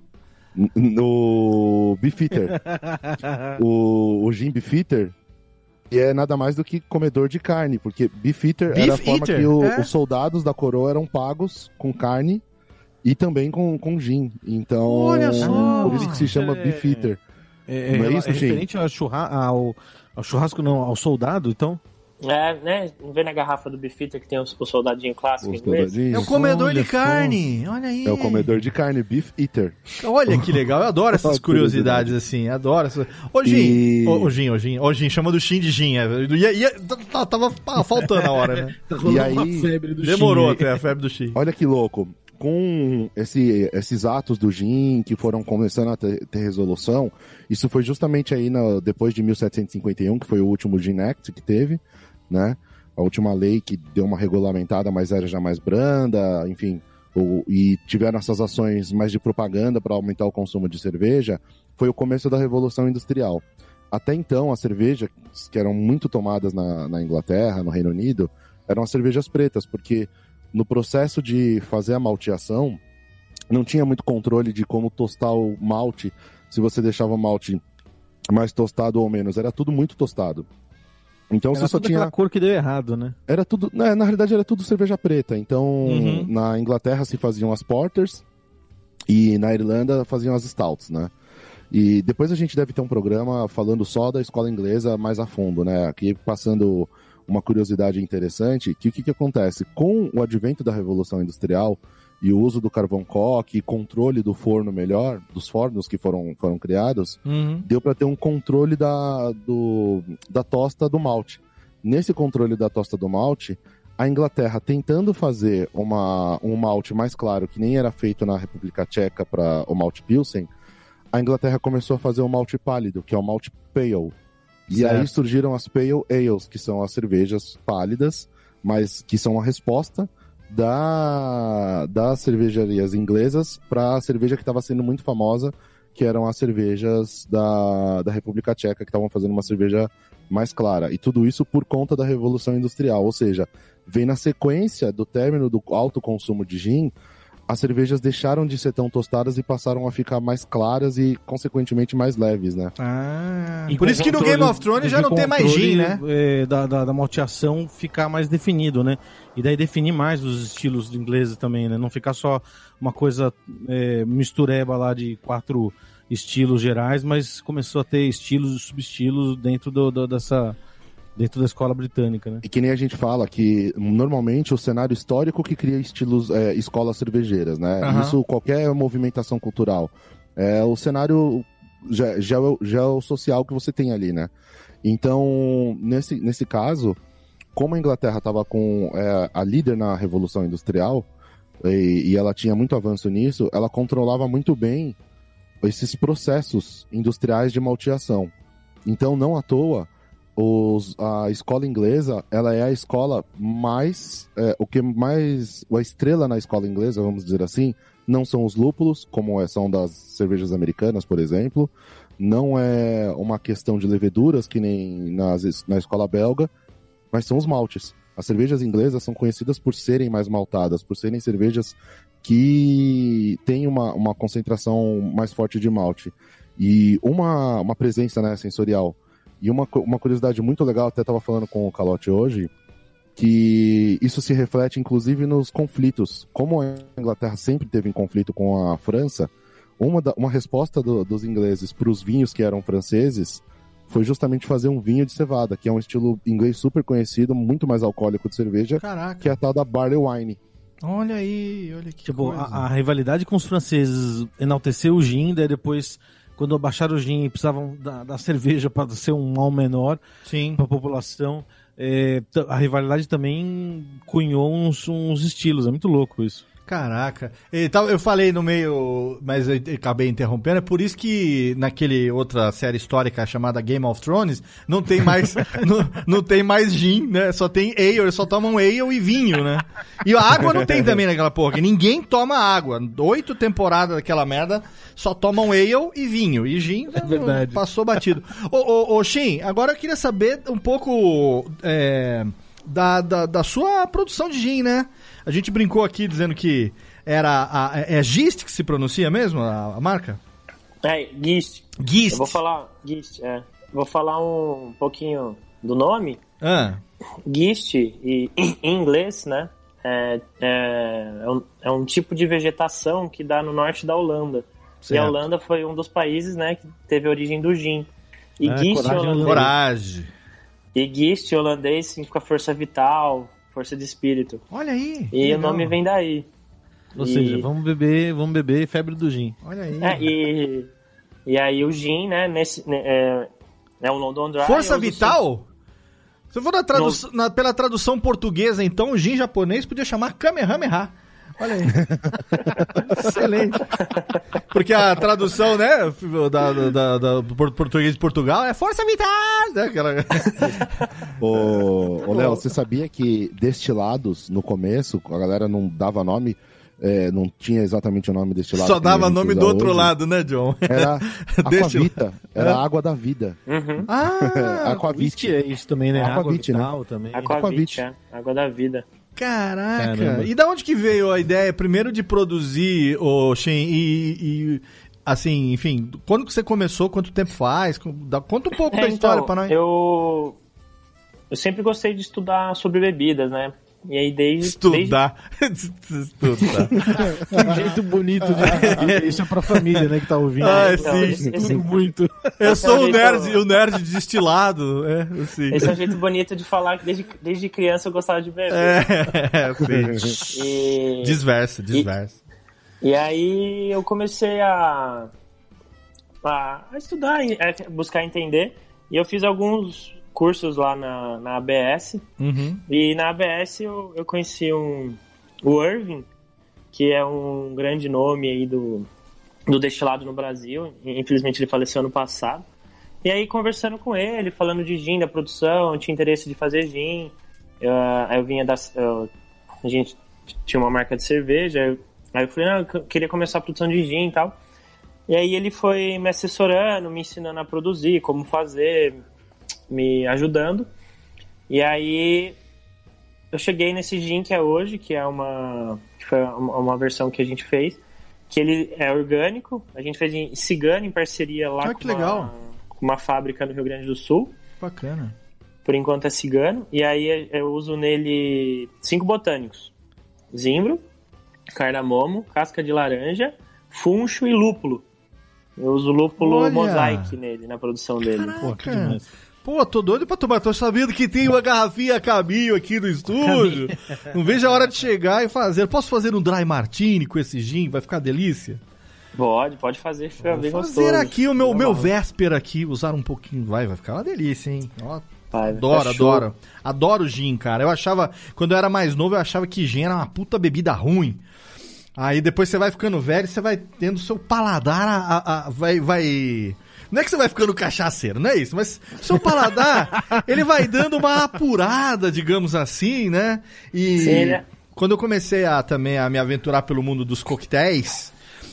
[SPEAKER 3] No Beefeater. o gin Beefeater é nada mais do que comedor de carne, porque Beefeater era a forma que os soldados da coroa eram pagos com carne e também com gin. Então,
[SPEAKER 1] olha só,
[SPEAKER 3] por isso que se chama Beefeater.
[SPEAKER 5] Não é isso, referente ao churrasco, não, ao soldado, então?
[SPEAKER 4] Né? Vê na garrafa do Beefeater que tem o soldadinho clássico inglês.
[SPEAKER 1] É o comedor de carne, olha aí.
[SPEAKER 3] É o comedor de carne, Beef Eater.
[SPEAKER 1] Olha que legal, eu adoro essas curiosidades assim, adoro. Ô Gin, chama do Shin de Gin. Tava faltando a hora, né?
[SPEAKER 3] E aí,
[SPEAKER 5] febre do
[SPEAKER 1] demorou até a febre do Shin.
[SPEAKER 3] Olha que louco. Com esses atos do gin que foram começando a ter resolução, isso foi justamente aí depois de 1751, que foi o último Gin Act que teve, né? A última lei que deu uma regulamentada, mas era já mais branda, enfim, e tiveram essas ações mais de propaganda para aumentar o consumo de cerveja, foi o começo da Revolução Industrial. Até então, as cervejas que eram muito tomadas na Inglaterra, no Reino Unido, eram as cervejas pretas, porque no processo de fazer a malteação, não tinha muito controle de como tostar o malte, se você deixava o malte mais tostado ou menos. Era tudo muito tostado. Então
[SPEAKER 5] era
[SPEAKER 3] você só tinha
[SPEAKER 5] aquela cor que deu errado, né?
[SPEAKER 3] Era tudo, na realidade era tudo cerveja preta. Então, na Inglaterra se faziam as porters e na Irlanda faziam as stouts, né? E depois a gente deve ter um programa falando só da escola inglesa mais a fundo, né? Aqui passando uma curiosidade interessante, que o que acontece? Com o advento da Revolução Industrial e o uso do carvão coque, controle do forno melhor, dos fornos que foram criados, deu para ter um controle da tosta do malte. Nesse controle da tosta do malte, a Inglaterra tentando fazer um malte mais claro, que nem era feito na República Tcheca para o malte Pilsen, a Inglaterra começou a fazer o malte pálido, que é o malte pale. E aí surgiram as pale ales, que são as cervejas pálidas, mas que são a resposta das cervejarias inglesas para a cerveja que estava sendo muito famosa, que eram as cervejas da República Tcheca, que estavam fazendo uma cerveja mais clara. E tudo isso por conta da Revolução Industrial, ou seja, vem na sequência do término do alto consumo de gin, as cervejas deixaram de ser tão tostadas e passaram a ficar mais claras e, consequentemente, mais leves, né?
[SPEAKER 5] E
[SPEAKER 1] por isso que no Game of Thrones já não tem mais gin, né?
[SPEAKER 5] Da malteação ficar mais definido, né? E daí definir mais os estilos ingleses também, né? Não ficar só uma coisa mistureba lá de 4 estilos gerais, mas começou a ter estilos e subestilos dentro dentro da escola britânica, né?
[SPEAKER 3] E que nem a gente fala que, normalmente, o cenário histórico que cria estilos, escolas cervejeiras, né? Isso, qualquer movimentação cultural. É o cenário geossocial que você tem ali, né? Então, nesse caso, como a Inglaterra estava com a líder na Revolução Industrial, e ela tinha muito avanço nisso, ela controlava muito bem esses processos industriais de malteação. Então, não à toa, a escola inglesa, ela é a escola mais... a estrela na escola inglesa, vamos dizer assim, não são os lúpulos, como são das cervejas americanas, por exemplo. Não é uma questão de leveduras, que nem na escola belga, mas são os maltes. As cervejas inglesas são conhecidas por serem mais maltadas, por serem cervejas que têm uma concentração mais forte de malte. E uma presença, né, sensorial. E uma curiosidade muito legal, até estava falando com o Calote hoje, que isso se reflete inclusive nos conflitos. Como a Inglaterra sempre teve em conflito com a França, uma resposta dos ingleses para os vinhos que eram franceses foi justamente fazer um vinho de cevada, que é um estilo inglês super conhecido, muito mais alcoólico de cerveja, que é a tal da barley wine.
[SPEAKER 1] Olha aí, olha que coisa.
[SPEAKER 5] A rivalidade com os franceses enalteceu o gin, daí depois... Quando abaixaram o gin, precisavam da cerveja para ser um mal menor para a população. A rivalidade também cunhou uns estilos. É muito louco isso.
[SPEAKER 1] Caraca. Eu falei no meio, mas eu acabei interrompendo. É por isso que naquele outra série histórica chamada Game of Thrones não tem mais, não tem mais gin, né? Só tem ale, eles só tomam ale e vinho, né? E a água não tem também naquela porra, que ninguém toma água. 8 temporadas daquela merda só tomam ale e vinho. E gin
[SPEAKER 5] verdade.
[SPEAKER 1] Passou batido. Ô Shin, agora eu queria saber um pouco da sua produção de gin, né? A gente brincou aqui dizendo que é Gist que se pronuncia mesmo, a marca?
[SPEAKER 4] Gist.
[SPEAKER 1] Gist.
[SPEAKER 4] Eu vou falar Gist, Vou falar um pouquinho do nome. Gist, em inglês, né? É um tipo de vegetação que dá no norte da Holanda. Certo. E a Holanda foi um dos países, né, que teve a origem do gin. E Gist holandês.
[SPEAKER 1] Coragem.
[SPEAKER 4] E Gist holandês significa força vital, força de espírito.
[SPEAKER 1] Olha aí.
[SPEAKER 4] E o nome vem daí.
[SPEAKER 5] Ou seja, vamos beber febre do gin.
[SPEAKER 1] Olha aí.
[SPEAKER 4] E aí o gin, né, é um London Dry.
[SPEAKER 1] Força vital? Se eu for pela tradução portuguesa, então, o gin japonês podia chamar Kamehameha. Olha aí. Excelente. Porque a tradução, né, do português de Portugal é força vital. Né?
[SPEAKER 3] Ô, Léo, você sabia que destilados, no começo, a galera não dava nome, não tinha exatamente o nome destilado.
[SPEAKER 1] Só dava nome do outro lado, né, John?
[SPEAKER 3] Era Aquavita, era a água da vida.
[SPEAKER 4] Uhum.
[SPEAKER 3] Aquavit
[SPEAKER 5] é isso também, né?
[SPEAKER 3] Aquavit,
[SPEAKER 5] água
[SPEAKER 3] né?
[SPEAKER 5] Também.
[SPEAKER 4] Aquavit, água da vida.
[SPEAKER 1] Caraca!
[SPEAKER 5] Caramba.
[SPEAKER 1] E da onde que veio a ideia, primeiro, de produzir o Shin e assim, enfim, quando que você começou, quanto tempo faz? Conta um pouco da história pra nós.
[SPEAKER 4] Eu sempre gostei de estudar sobre bebidas, né? E aí desde...
[SPEAKER 1] Estudar.
[SPEAKER 5] Que jeito bonito de isso é pra família, né, que tá ouvindo.
[SPEAKER 1] Sim.
[SPEAKER 5] Muito.
[SPEAKER 1] Eu sou o nerd destilado. Sim.
[SPEAKER 4] Esse é um jeito bonito de falar que desde criança eu gostava de beber.
[SPEAKER 1] Sim. Desversa.
[SPEAKER 4] E aí eu comecei a estudar, a buscar entender. E eu fiz alguns cursos lá na ABS.
[SPEAKER 1] Uhum.
[SPEAKER 4] E na ABS eu conheci o Irving, que é um grande nome aí do destilado no Brasil. Infelizmente ele faleceu ano passado. E aí conversando com ele, falando de gin, da produção, tinha interesse de fazer gin. Aí eu vinha a gente tinha uma marca de cerveja. Aí eu falei, eu queria começar a produção de gin e tal. E aí ele foi me assessorando, me ensinando a produzir, como fazer, me ajudando. E aí eu cheguei nesse gin que é hoje, que foi uma versão que a gente fez, que ele é orgânico. A gente fez em Cigano, em parceria lá com uma fábrica no Rio Grande do Sul.
[SPEAKER 1] Bacana.
[SPEAKER 4] Por enquanto é Cigano. E aí eu uso nele 5 botânicos. Zimbro, cardamomo, casca de laranja, funcho e lúpulo. Eu uso lúpulo mosaic nele, na produção dele.
[SPEAKER 1] Pô, que demais. Pô, tô doido pra tomar. Tô sabendo que tem uma garrafinha a caminho aqui no estúdio. Não vejo a hora de chegar e fazer. Posso fazer um dry martini com esse gin? Vai ficar delícia?
[SPEAKER 4] Pode fazer, fica bem gostoso.
[SPEAKER 1] Vou fazer aqui o meu véspera aqui, usar um pouquinho. Vai ficar uma delícia, hein? Ó, adoro. Adoro gin, cara. Eu achava, quando eu era mais novo, eu achava que gin era uma puta bebida ruim. Aí depois você vai ficando velho, você vai tendo seu paladar, vai... Não é que você vai ficando cachaceiro, não é isso, mas seu paladar, ele vai dando uma apurada, digamos assim, né? E sim, né? Quando eu comecei também a me aventurar pelo mundo dos coquetéis,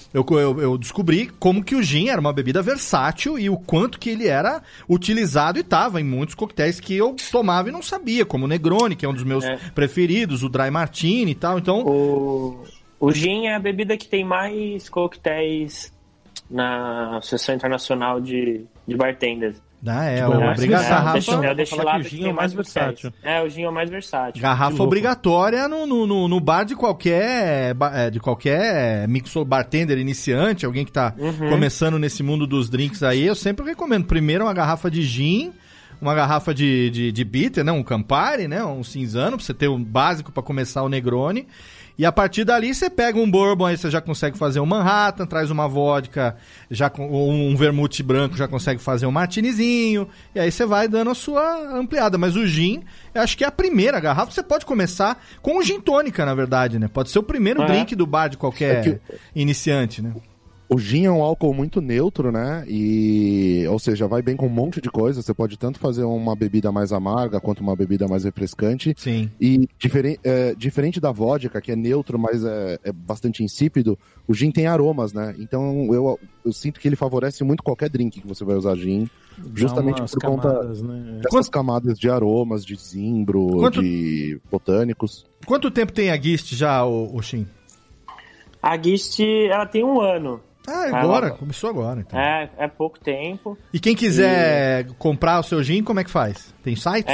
[SPEAKER 1] eu descobri como que o gin era uma bebida versátil e o quanto que ele era utilizado e estava em muitos coquetéis que eu tomava e não sabia, como o Negroni, que é um dos meus preferidos, o Dry Martini e tal, então...
[SPEAKER 4] O gin é a bebida que tem mais coquetéis na Associação Internacional de Bartenders.
[SPEAKER 1] Garrafa.
[SPEAKER 4] É o destilado que tem mais versátil. O gin é o mais versátil.
[SPEAKER 1] Garrafa obrigatória no bar de qualquer bartender iniciante, alguém que tá começando nesse mundo dos drinks aí, eu sempre recomendo. Primeiro uma garrafa de gin, uma garrafa de bitter, né? Um Campari, né? Um cinzano, pra você ter um básico pra começar o Negroni. E a partir dali você pega um bourbon, aí você já consegue fazer um Manhattan, traz uma vodka, ou um vermute branco, já consegue fazer um martinizinho, e aí você vai dando a sua ampliada. Mas o gin, eu acho que é a primeira garrafa, você pode começar com o gin tônica, na verdade, né? Pode ser o primeiro drink do bar de qualquer iniciante, né?
[SPEAKER 3] O gin é um álcool muito neutro, né? Ou seja, vai bem com um monte de coisa. Você pode tanto fazer uma bebida mais amarga quanto uma bebida mais refrescante.
[SPEAKER 1] Sim.
[SPEAKER 3] E diferente da vodka, que é neutro, mas é bastante insípido, o gin tem aromas, né? Então eu sinto que ele favorece muito qualquer drink que você vai usar gin. Justamente por conta dessas camadas de aromas, de zimbro, de botânicos.
[SPEAKER 1] Quanto tempo tem a Gist já, o Shin?
[SPEAKER 4] A Gist, ela tem 1 ano.
[SPEAKER 1] Começou agora, então.
[SPEAKER 4] É pouco tempo.
[SPEAKER 1] E quem quiser comprar o seu gin, como é que faz? Tem sites?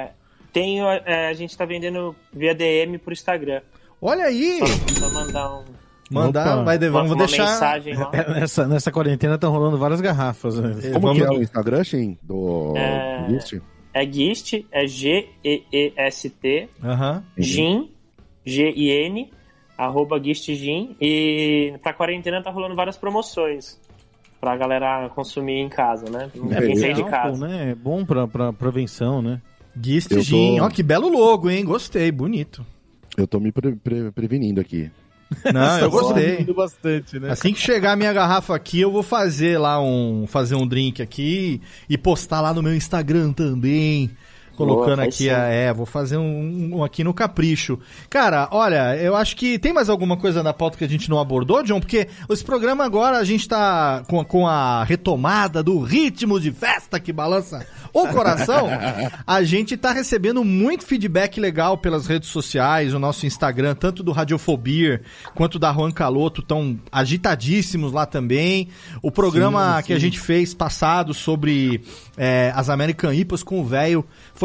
[SPEAKER 4] A gente tá vendendo via DM por Instagram.
[SPEAKER 1] Olha aí!
[SPEAKER 4] Só mandar
[SPEAKER 1] vamos deixar
[SPEAKER 4] mensagem lá.
[SPEAKER 5] Nessa quarentena estão rolando várias garrafas. Né?
[SPEAKER 3] Como que é o Instagram, Shin, do Gist?
[SPEAKER 4] É Gist, é G-E-E-S-T, Gin, G-I-N, @GistGin, e pra quarentena tá rolando várias promoções pra galera consumir em casa, né? Ninguém sair de casa.
[SPEAKER 5] Né? É bom pra prevenção, né?
[SPEAKER 1] GistGin, ó, que belo logo, hein? Gostei, bonito.
[SPEAKER 3] Eu tô me prevenindo aqui.
[SPEAKER 1] Não, eu gostei.
[SPEAKER 5] Bastante, né?
[SPEAKER 1] Assim que chegar a minha garrafa aqui, eu vou fazer lá um drink aqui e postar lá no meu Instagram também. Colocando aqui, vou fazer um aqui no Capricho. Cara, olha, eu acho que tem mais alguma coisa na pauta que a gente não abordou, John? Porque esse programa agora a gente tá com a retomada do ritmo de festa que balança o coração. A gente tá recebendo muito feedback legal pelas redes sociais, o nosso Instagram, tanto do Radiofobia quanto da Juan Caloto, estão agitadíssimos lá também. O programa que a gente fez passado sobre as American IPAs com o velho foi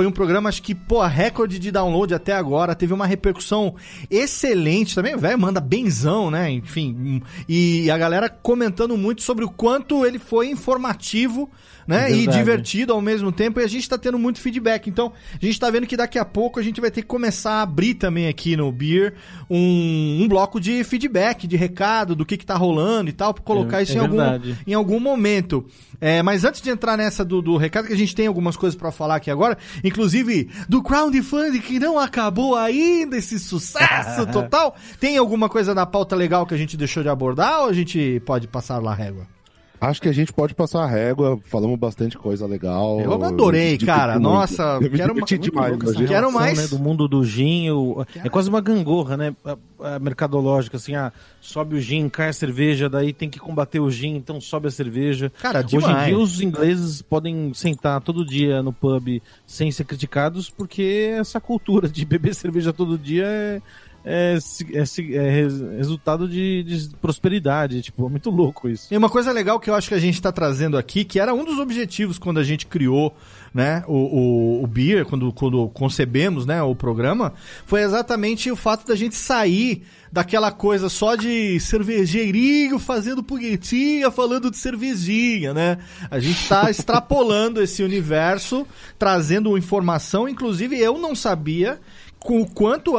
[SPEAKER 1] Foi um programa, acho que, recorde de download até agora. Teve uma repercussão excelente também. Velho, manda benzão, né? Enfim, e a galera comentando muito sobre o quanto ele foi informativo, né? E divertido ao mesmo tempo. E a gente tá tendo muito feedback. Então, a gente tá vendo que daqui a pouco a gente vai ter que começar a abrir também aqui no Beer um bloco de feedback, de recado, do que tá rolando e tal, pra colocar isso em algum momento. Mas antes de entrar nessa do recado, que a gente tem algumas coisas pra falar aqui agora, inclusive do crowdfunding que não acabou ainda, esse sucesso total. Tem alguma coisa da pauta legal que a gente deixou de abordar ou a gente pode passar lá a régua?
[SPEAKER 3] Acho que a gente pode passar a régua, falamos bastante coisa legal.
[SPEAKER 1] Eu adorei, cara. Nossa, quero mais.
[SPEAKER 5] Né, do mundo do gin, é quase uma gangorra, né? Mercadológica, assim, sobe o gin, cai a cerveja, daí tem que combater o gin, então sobe a cerveja. Cara, demais. Hoje em dia os ingleses podem sentar todo dia no pub sem ser criticados, porque essa cultura de beber cerveja todo dia é resultado de prosperidade, tipo, é muito louco isso.
[SPEAKER 1] E uma coisa legal que eu acho que a gente tá trazendo aqui, que era um dos objetivos quando a gente criou, né, o Beer, quando concebemos, né, o programa, foi exatamente o fato da gente sair daquela coisa só de cervejeirinho fazendo punhetinha, falando de cervejinha, né? A gente tá extrapolando esse universo, trazendo informação, inclusive eu não sabia com o quanto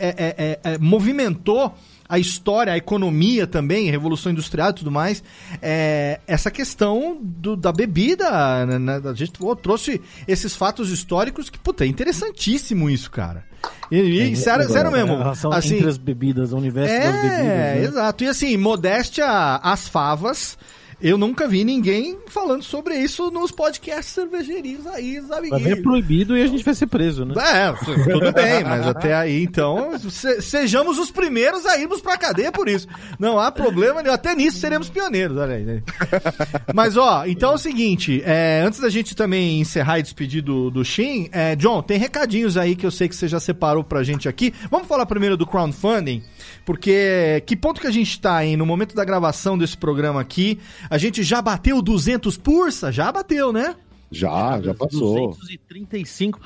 [SPEAKER 1] movimentou a história, a economia também, a Revolução Industrial e tudo mais, essa questão da bebida, né? A gente trouxe esses fatos históricos que, puta, é interessantíssimo isso, cara. Sério mesmo.
[SPEAKER 5] A relação assim, entre as bebidas, o universo das bebidas. Né?
[SPEAKER 1] Exato. E assim, modéstia às favas, eu nunca vi ninguém falando sobre isso nos podcasts cervejeiros aí, sabe?
[SPEAKER 5] Vai ser proibido e a gente vai ser preso, né?
[SPEAKER 1] Tudo bem, mas até aí, então, sejamos os primeiros a irmos pra cadeia por isso. Não há problema, até nisso seremos pioneiros, olha aí. Né? Mas, então é o seguinte, antes da gente também encerrar e despedir do Shin, John, tem recadinhos aí que eu sei que você já separou pra gente aqui. Vamos falar primeiro do crowdfunding, porque que ponto que a gente tá, hein? No momento da gravação desse programa aqui, a gente já bateu 200 pursa? Já bateu, né?
[SPEAKER 3] Já passou.
[SPEAKER 5] 235%.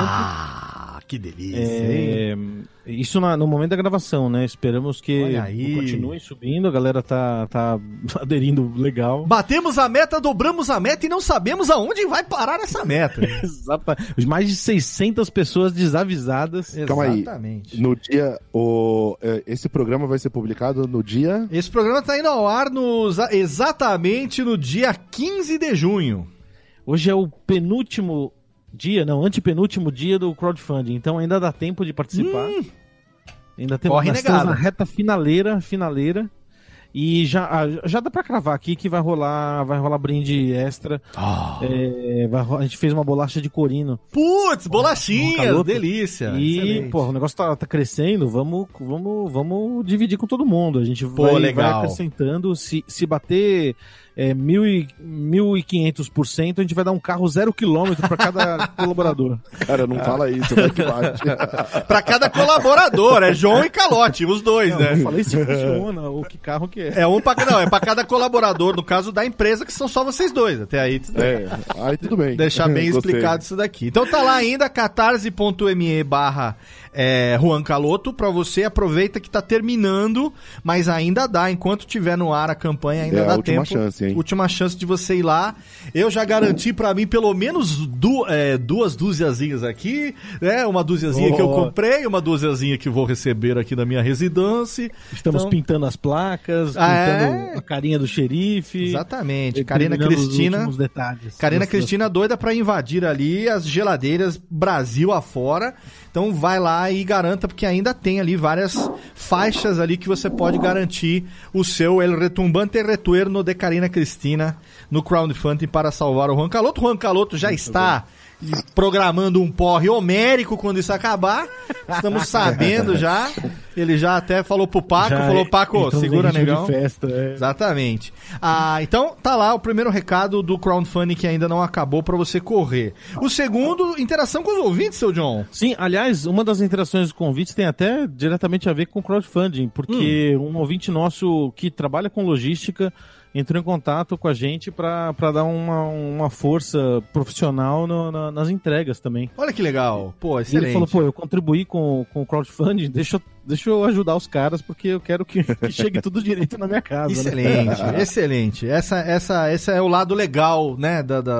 [SPEAKER 1] Que delícia, hein?
[SPEAKER 5] Isso no momento da gravação, né? Esperamos que continue subindo, a galera tá aderindo legal.
[SPEAKER 1] Batemos a meta, dobramos a meta e não sabemos aonde vai parar essa meta.
[SPEAKER 5] Exatamente. Mais de 600 pessoas desavisadas.
[SPEAKER 3] Calma exatamente. Aí. No dia... esse programa vai ser publicado no dia...
[SPEAKER 1] Esse programa tá indo ao ar exatamente no dia 15 de junho.
[SPEAKER 5] Hoje é o antepenúltimo dia do crowdfunding, então ainda dá tempo de participar. Ainda temos na reta finaleira, e já dá pra cravar aqui que vai rolar brinde extra. A gente fez uma bolacha de corino.
[SPEAKER 1] Putz, bolachinhas, delícia.
[SPEAKER 5] E, excelente. O negócio tá crescendo, vamos dividir com todo mundo. A gente vai acrescentando, se bater 1.500%, a gente vai dar um carro 0 km pra cada colaborador.
[SPEAKER 3] Cara, não fala isso, vai que bate.
[SPEAKER 1] Pra cada colaborador, é João e Calote, os dois, né?
[SPEAKER 5] Eu falei se funciona, ou que carro que é.
[SPEAKER 1] É pra cada colaborador, no caso da empresa, que são só vocês dois. Até aí tudo bem.
[SPEAKER 3] Aí tudo bem.
[SPEAKER 1] Deixar bem explicado isso daqui. Então tá lá ainda, catarse.me/ Juan Caloto, pra você, aproveita que tá terminando, mas ainda dá, enquanto tiver no ar a campanha, ainda dá tempo.
[SPEAKER 3] Chance, hein?
[SPEAKER 1] Última chance de você ir lá. Eu já garanti pra mim pelo menos duas dúziazinhas aqui, né? Uma dúziazinha que eu comprei, uma dúziazinha que vou receber aqui na minha residência.
[SPEAKER 5] Estamos pintando as placas, pintando a carinha do xerife.
[SPEAKER 1] Exatamente. Karina Cristina doida pra invadir ali as geladeiras Brasil afora. Então vai lá e garanta, porque ainda tem ali várias faixas ali que você pode garantir o seu El Retumbante Retuerno de Karina Cristina no crowdfunding para salvar o Juan Caloto. O Juan Caloto já está programando um porre homérico quando isso acabar. Estamos sabendo já. Ele já até falou pro Paco, Paco, segura, negão.
[SPEAKER 5] De festa,
[SPEAKER 1] Exatamente. Então tá lá o primeiro recado do crowdfunding que ainda não acabou para você correr. O segundo, interação com os ouvintes, seu John.
[SPEAKER 5] Sim, aliás, uma das interações dos convites tem até diretamente a ver com crowdfunding, porque um ouvinte nosso que trabalha com logística entrou em contato com a gente para dar uma força profissional nas entregas também.
[SPEAKER 1] Olha que legal. Pô, excelente.
[SPEAKER 5] E ele falou, pô, eu contribuí com o crowdfunding, deixa eu ajudar os caras, porque eu quero que chegue tudo direito na minha casa.
[SPEAKER 1] Excelente,
[SPEAKER 5] né?
[SPEAKER 1] Excelente. Esse é o lado legal, né?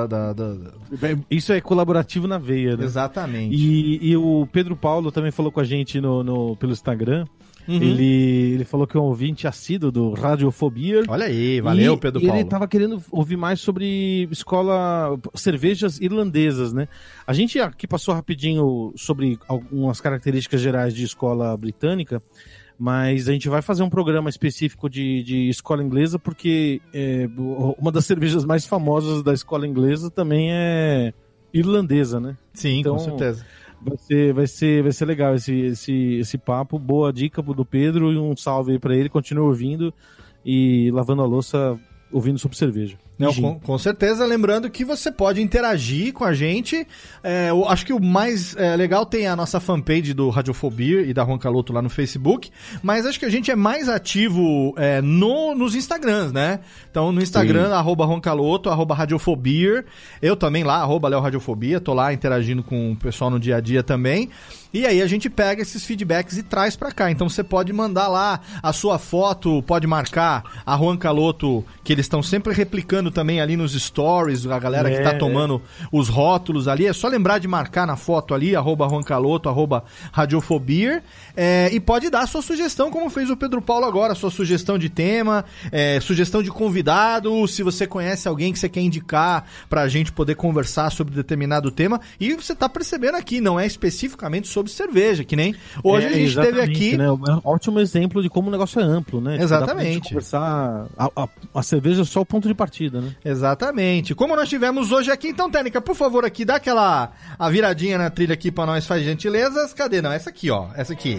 [SPEAKER 5] Isso é colaborativo na veia, né?
[SPEAKER 1] Exatamente.
[SPEAKER 5] E o Pedro Paulo também falou com a gente pelo Instagram. Uhum. Ele falou que é um ouvinte assíduo do Radiofobia.
[SPEAKER 1] Olha aí, valeu, Pedro Paulo.
[SPEAKER 5] E ele tava querendo ouvir mais sobre cervejas irlandesas, né? A gente aqui passou rapidinho sobre algumas características gerais de escola britânica, mas a gente vai fazer um programa específico de escola inglesa, porque uma das cervejas mais famosas da escola inglesa também é irlandesa, né?
[SPEAKER 1] Sim, então, com certeza.
[SPEAKER 5] Vai ser legal esse papo. Boa dica do Pedro e um salve aí pra ele. Continue ouvindo e lavando a louça, ouvindo sobre cerveja.
[SPEAKER 1] Não, com certeza, lembrando que você pode interagir com a gente. Eu acho que o mais legal tem a nossa fanpage do Radiofobia e da Roncaloto lá no Facebook, mas acho que a gente é mais ativo nos Instagrams, né? Então no Instagram, @Roncaloto, @Radiofobia, eu também lá, @LeoRadiofobia, tô lá interagindo com o pessoal no dia a dia também. E aí a gente pega esses feedbacks e traz pra cá. Então você pode mandar lá a sua foto, pode marcar a Roncaloto, que eles estão sempre replicando também ali nos stories, a galera que tá tomando os rótulos ali. É só lembrar de marcar na foto ali, @Roncaloto, @Radiofobia. E pode dar a sua sugestão, como fez o Pedro Paulo agora, sua sugestão de tema, sugestão de convidado, se você conhece alguém que você quer indicar pra gente poder conversar sobre determinado tema. E você tá percebendo aqui, não é especificamente sobre cerveja, que nem hoje a gente teve aqui...
[SPEAKER 5] Né? Um ótimo exemplo de como o negócio é amplo, né?
[SPEAKER 1] Exatamente.
[SPEAKER 5] Dá pra gente conversar, a cerveja é só o ponto de partida, né?
[SPEAKER 1] Exatamente. Como nós tivemos hoje aqui, então, Técnica, por favor, aqui, dá a viradinha na trilha aqui pra nós, faz gentilezas. Cadê? Não, essa aqui, ó. Essa aqui.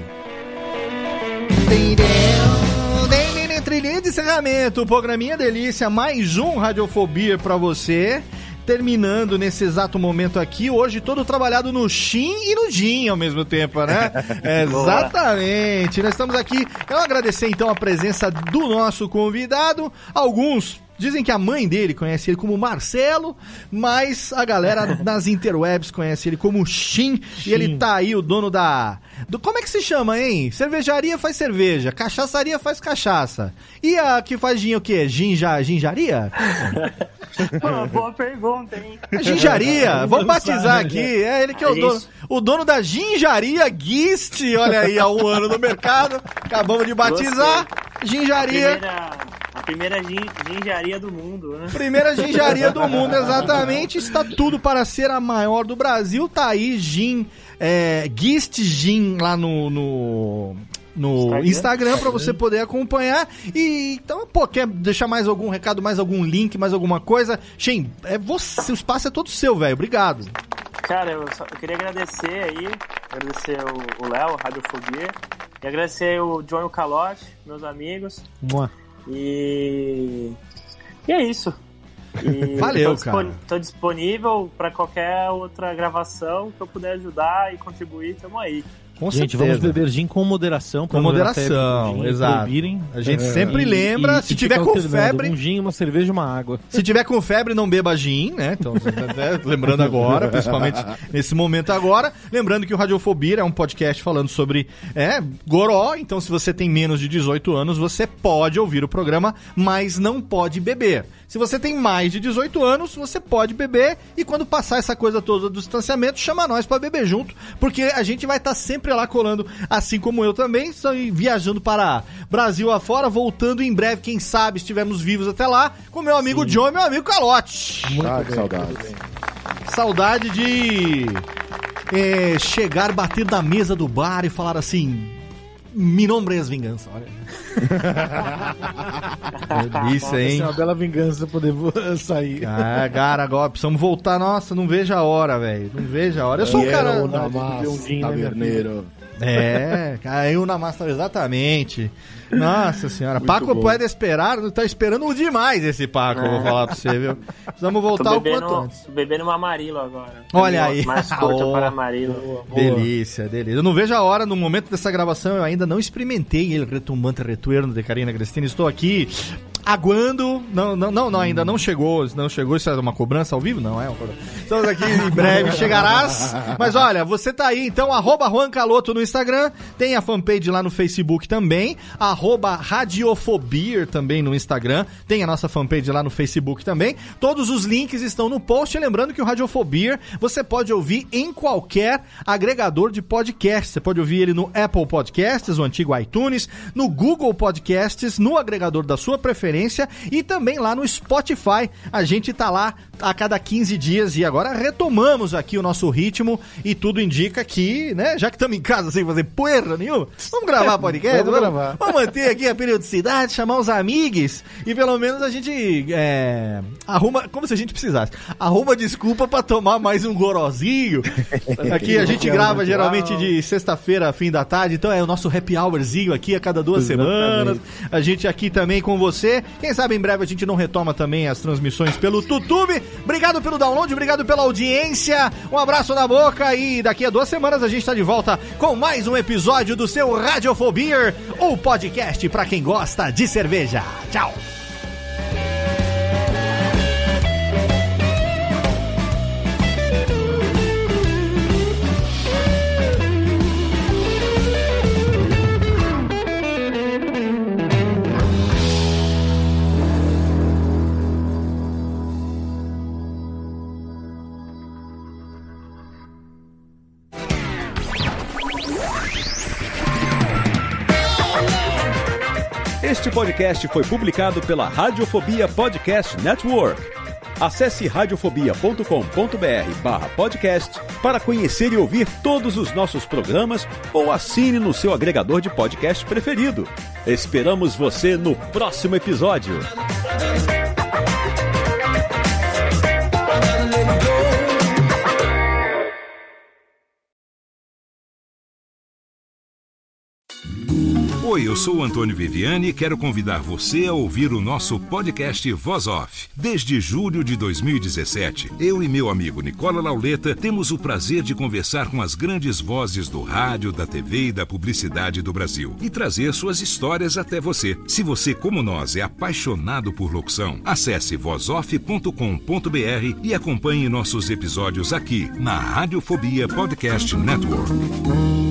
[SPEAKER 1] Trilhinha de encerramento, programinha delícia, mais um Radiofobia pra você. Terminando nesse exato momento aqui, hoje todo trabalhado no Shin e no Gin ao mesmo tempo, né? Exatamente. Nós estamos aqui. Eu agradecer então a presença do nosso convidado. Alguns dizem que a mãe dele conhece ele como Marcelo, mas a galera nas interwebs conhece ele como Shin. E ele tá aí, o dono como é que se chama, hein? Cervejaria faz cerveja, cachaçaria faz cachaça. E a que faz gin o quê? Ginjaria?
[SPEAKER 4] Boa pergunta, hein?
[SPEAKER 1] Ginjaria, vamos batizar aqui. É ele que é o dono da Ginjaria Gist, olha aí, há um ano no mercado. Acabamos de batizar. Ginjaria.
[SPEAKER 4] A primeira ginjaria do mundo, né?
[SPEAKER 1] Primeira ginjaria do mundo, exatamente. Está tudo para ser a maior do Brasil. Tá aí, Gist Gin lá no Instagram para você poder acompanhar. E então, quer deixar mais algum recado, mais algum link, mais alguma coisa? Shen, o espaço é todo seu, velho. Obrigado.
[SPEAKER 4] Cara, eu queria agradecer o Léo, Radiofobia, e agradecer o John e o Calote, meus amigos. E é isso.
[SPEAKER 1] Valeu, cara.
[SPEAKER 4] Tô disponível para qualquer outra gravação que eu puder ajudar e contribuir, tamo aí.
[SPEAKER 1] Com
[SPEAKER 5] gente,
[SPEAKER 1] certeza.
[SPEAKER 5] Vamos beber gin com moderação.
[SPEAKER 1] Com moderação, exato. A gente sempre lembra, se tiver com febre...
[SPEAKER 5] Um gin, uma cerveja e uma água.
[SPEAKER 1] Se tiver com febre, não beba gin, né? Então, lembrando agora, principalmente nesse momento agora. Lembrando que o Radiofobia é um podcast falando sobre goró. Então, se você tem menos de 18 anos, você pode ouvir o programa, mas não pode beber. Se você tem mais de 18 anos, você pode beber. E quando passar essa coisa toda do distanciamento, chama nós pra beber junto. Porque a gente vai estar sempre lá colando, assim como eu também, viajando para Brasil afora, voltando em breve, quem sabe estivermos vivos até lá, com meu amigo John e meu amigo Calote.
[SPEAKER 3] Que saudade.
[SPEAKER 1] Saudade de chegar, bater na mesa do bar e falar assim: mi nombre es vingança. Olha. Isso, hein?
[SPEAKER 5] É uma bela vingança poder sair.
[SPEAKER 1] Cara, agora precisamos voltar. Nossa, não vejo a hora, velho. Não vejo a hora. Eu sou um cara...
[SPEAKER 3] taverneiro.
[SPEAKER 1] Caiu na massa, exatamente. Nossa senhora, muito Paco bom. Pode esperar, tá esperando demais esse Paco, vou falar pra você, viu? Precisamos voltar o quanto antes.
[SPEAKER 4] Tô bebendo uma Amarilo agora.
[SPEAKER 1] Olha aí.
[SPEAKER 4] Mais curta para Amarilo.
[SPEAKER 1] Delícia. Eu não vejo a hora, no momento dessa gravação, eu ainda não experimentei ele retumbante retorno de Karina Cristina. Estou aqui aguando. Não, ainda não chegou. Isso é uma cobrança ao vivo? Não, é uma cobrança. Estamos aqui, em breve chegarás. Mas olha, você tá aí, então, @JuanCaloto no Instagram, tem a fanpage lá no Facebook também, @Radiofobia também no Instagram, tem a nossa fanpage lá no Facebook também. Todos os links estão no post. Lembrando que o Radiofobia você pode ouvir em qualquer agregador de podcast. Você pode ouvir ele no Apple Podcasts, o antigo iTunes, no Google Podcasts, no agregador da sua preferência e também lá no Spotify. A gente tá lá a cada 15 dias e agora retomamos aqui o nosso ritmo e tudo indica que, né, já que estamos em casa sem fazer porra nenhuma, vamos gravar podcast? Vamos manter aqui a periodicidade, chamar os amigos e pelo menos a gente arruma, como se a gente precisasse, arruma desculpa pra tomar mais um gorozinho. Aqui a gente grava geralmente de sexta-feira, fim da tarde, então é o nosso happy hourzinho aqui a cada 2 semanas. A gente aqui também com você. Quem sabe em breve a gente não retoma também as transmissões pelo YouTube. Obrigado pelo download, obrigado pela audiência. Um abraço na boca e daqui a 2 semanas a gente tá de volta com mais um episódio do seu Radiofobia, o podcast pra quem gosta de cerveja. Tchau!
[SPEAKER 2] Este podcast foi publicado pela Radiofobia Podcast Network. Acesse radiofobia.com.br/podcast para conhecer e ouvir todos os nossos programas ou assine no seu agregador de podcast preferido. Esperamos você no próximo episódio.
[SPEAKER 6] Oi, eu sou o Antônio Viviani e quero convidar você a ouvir o nosso podcast Voz Off. Desde julho de 2017, eu e meu amigo Nicola Lauleta temos o prazer de conversar com as grandes vozes do rádio, da TV e da publicidade do Brasil e trazer suas histórias até você. Se você, como nós, é apaixonado por locução, acesse vozoff.com.br e acompanhe nossos episódios aqui na Radiofobia Podcast Network.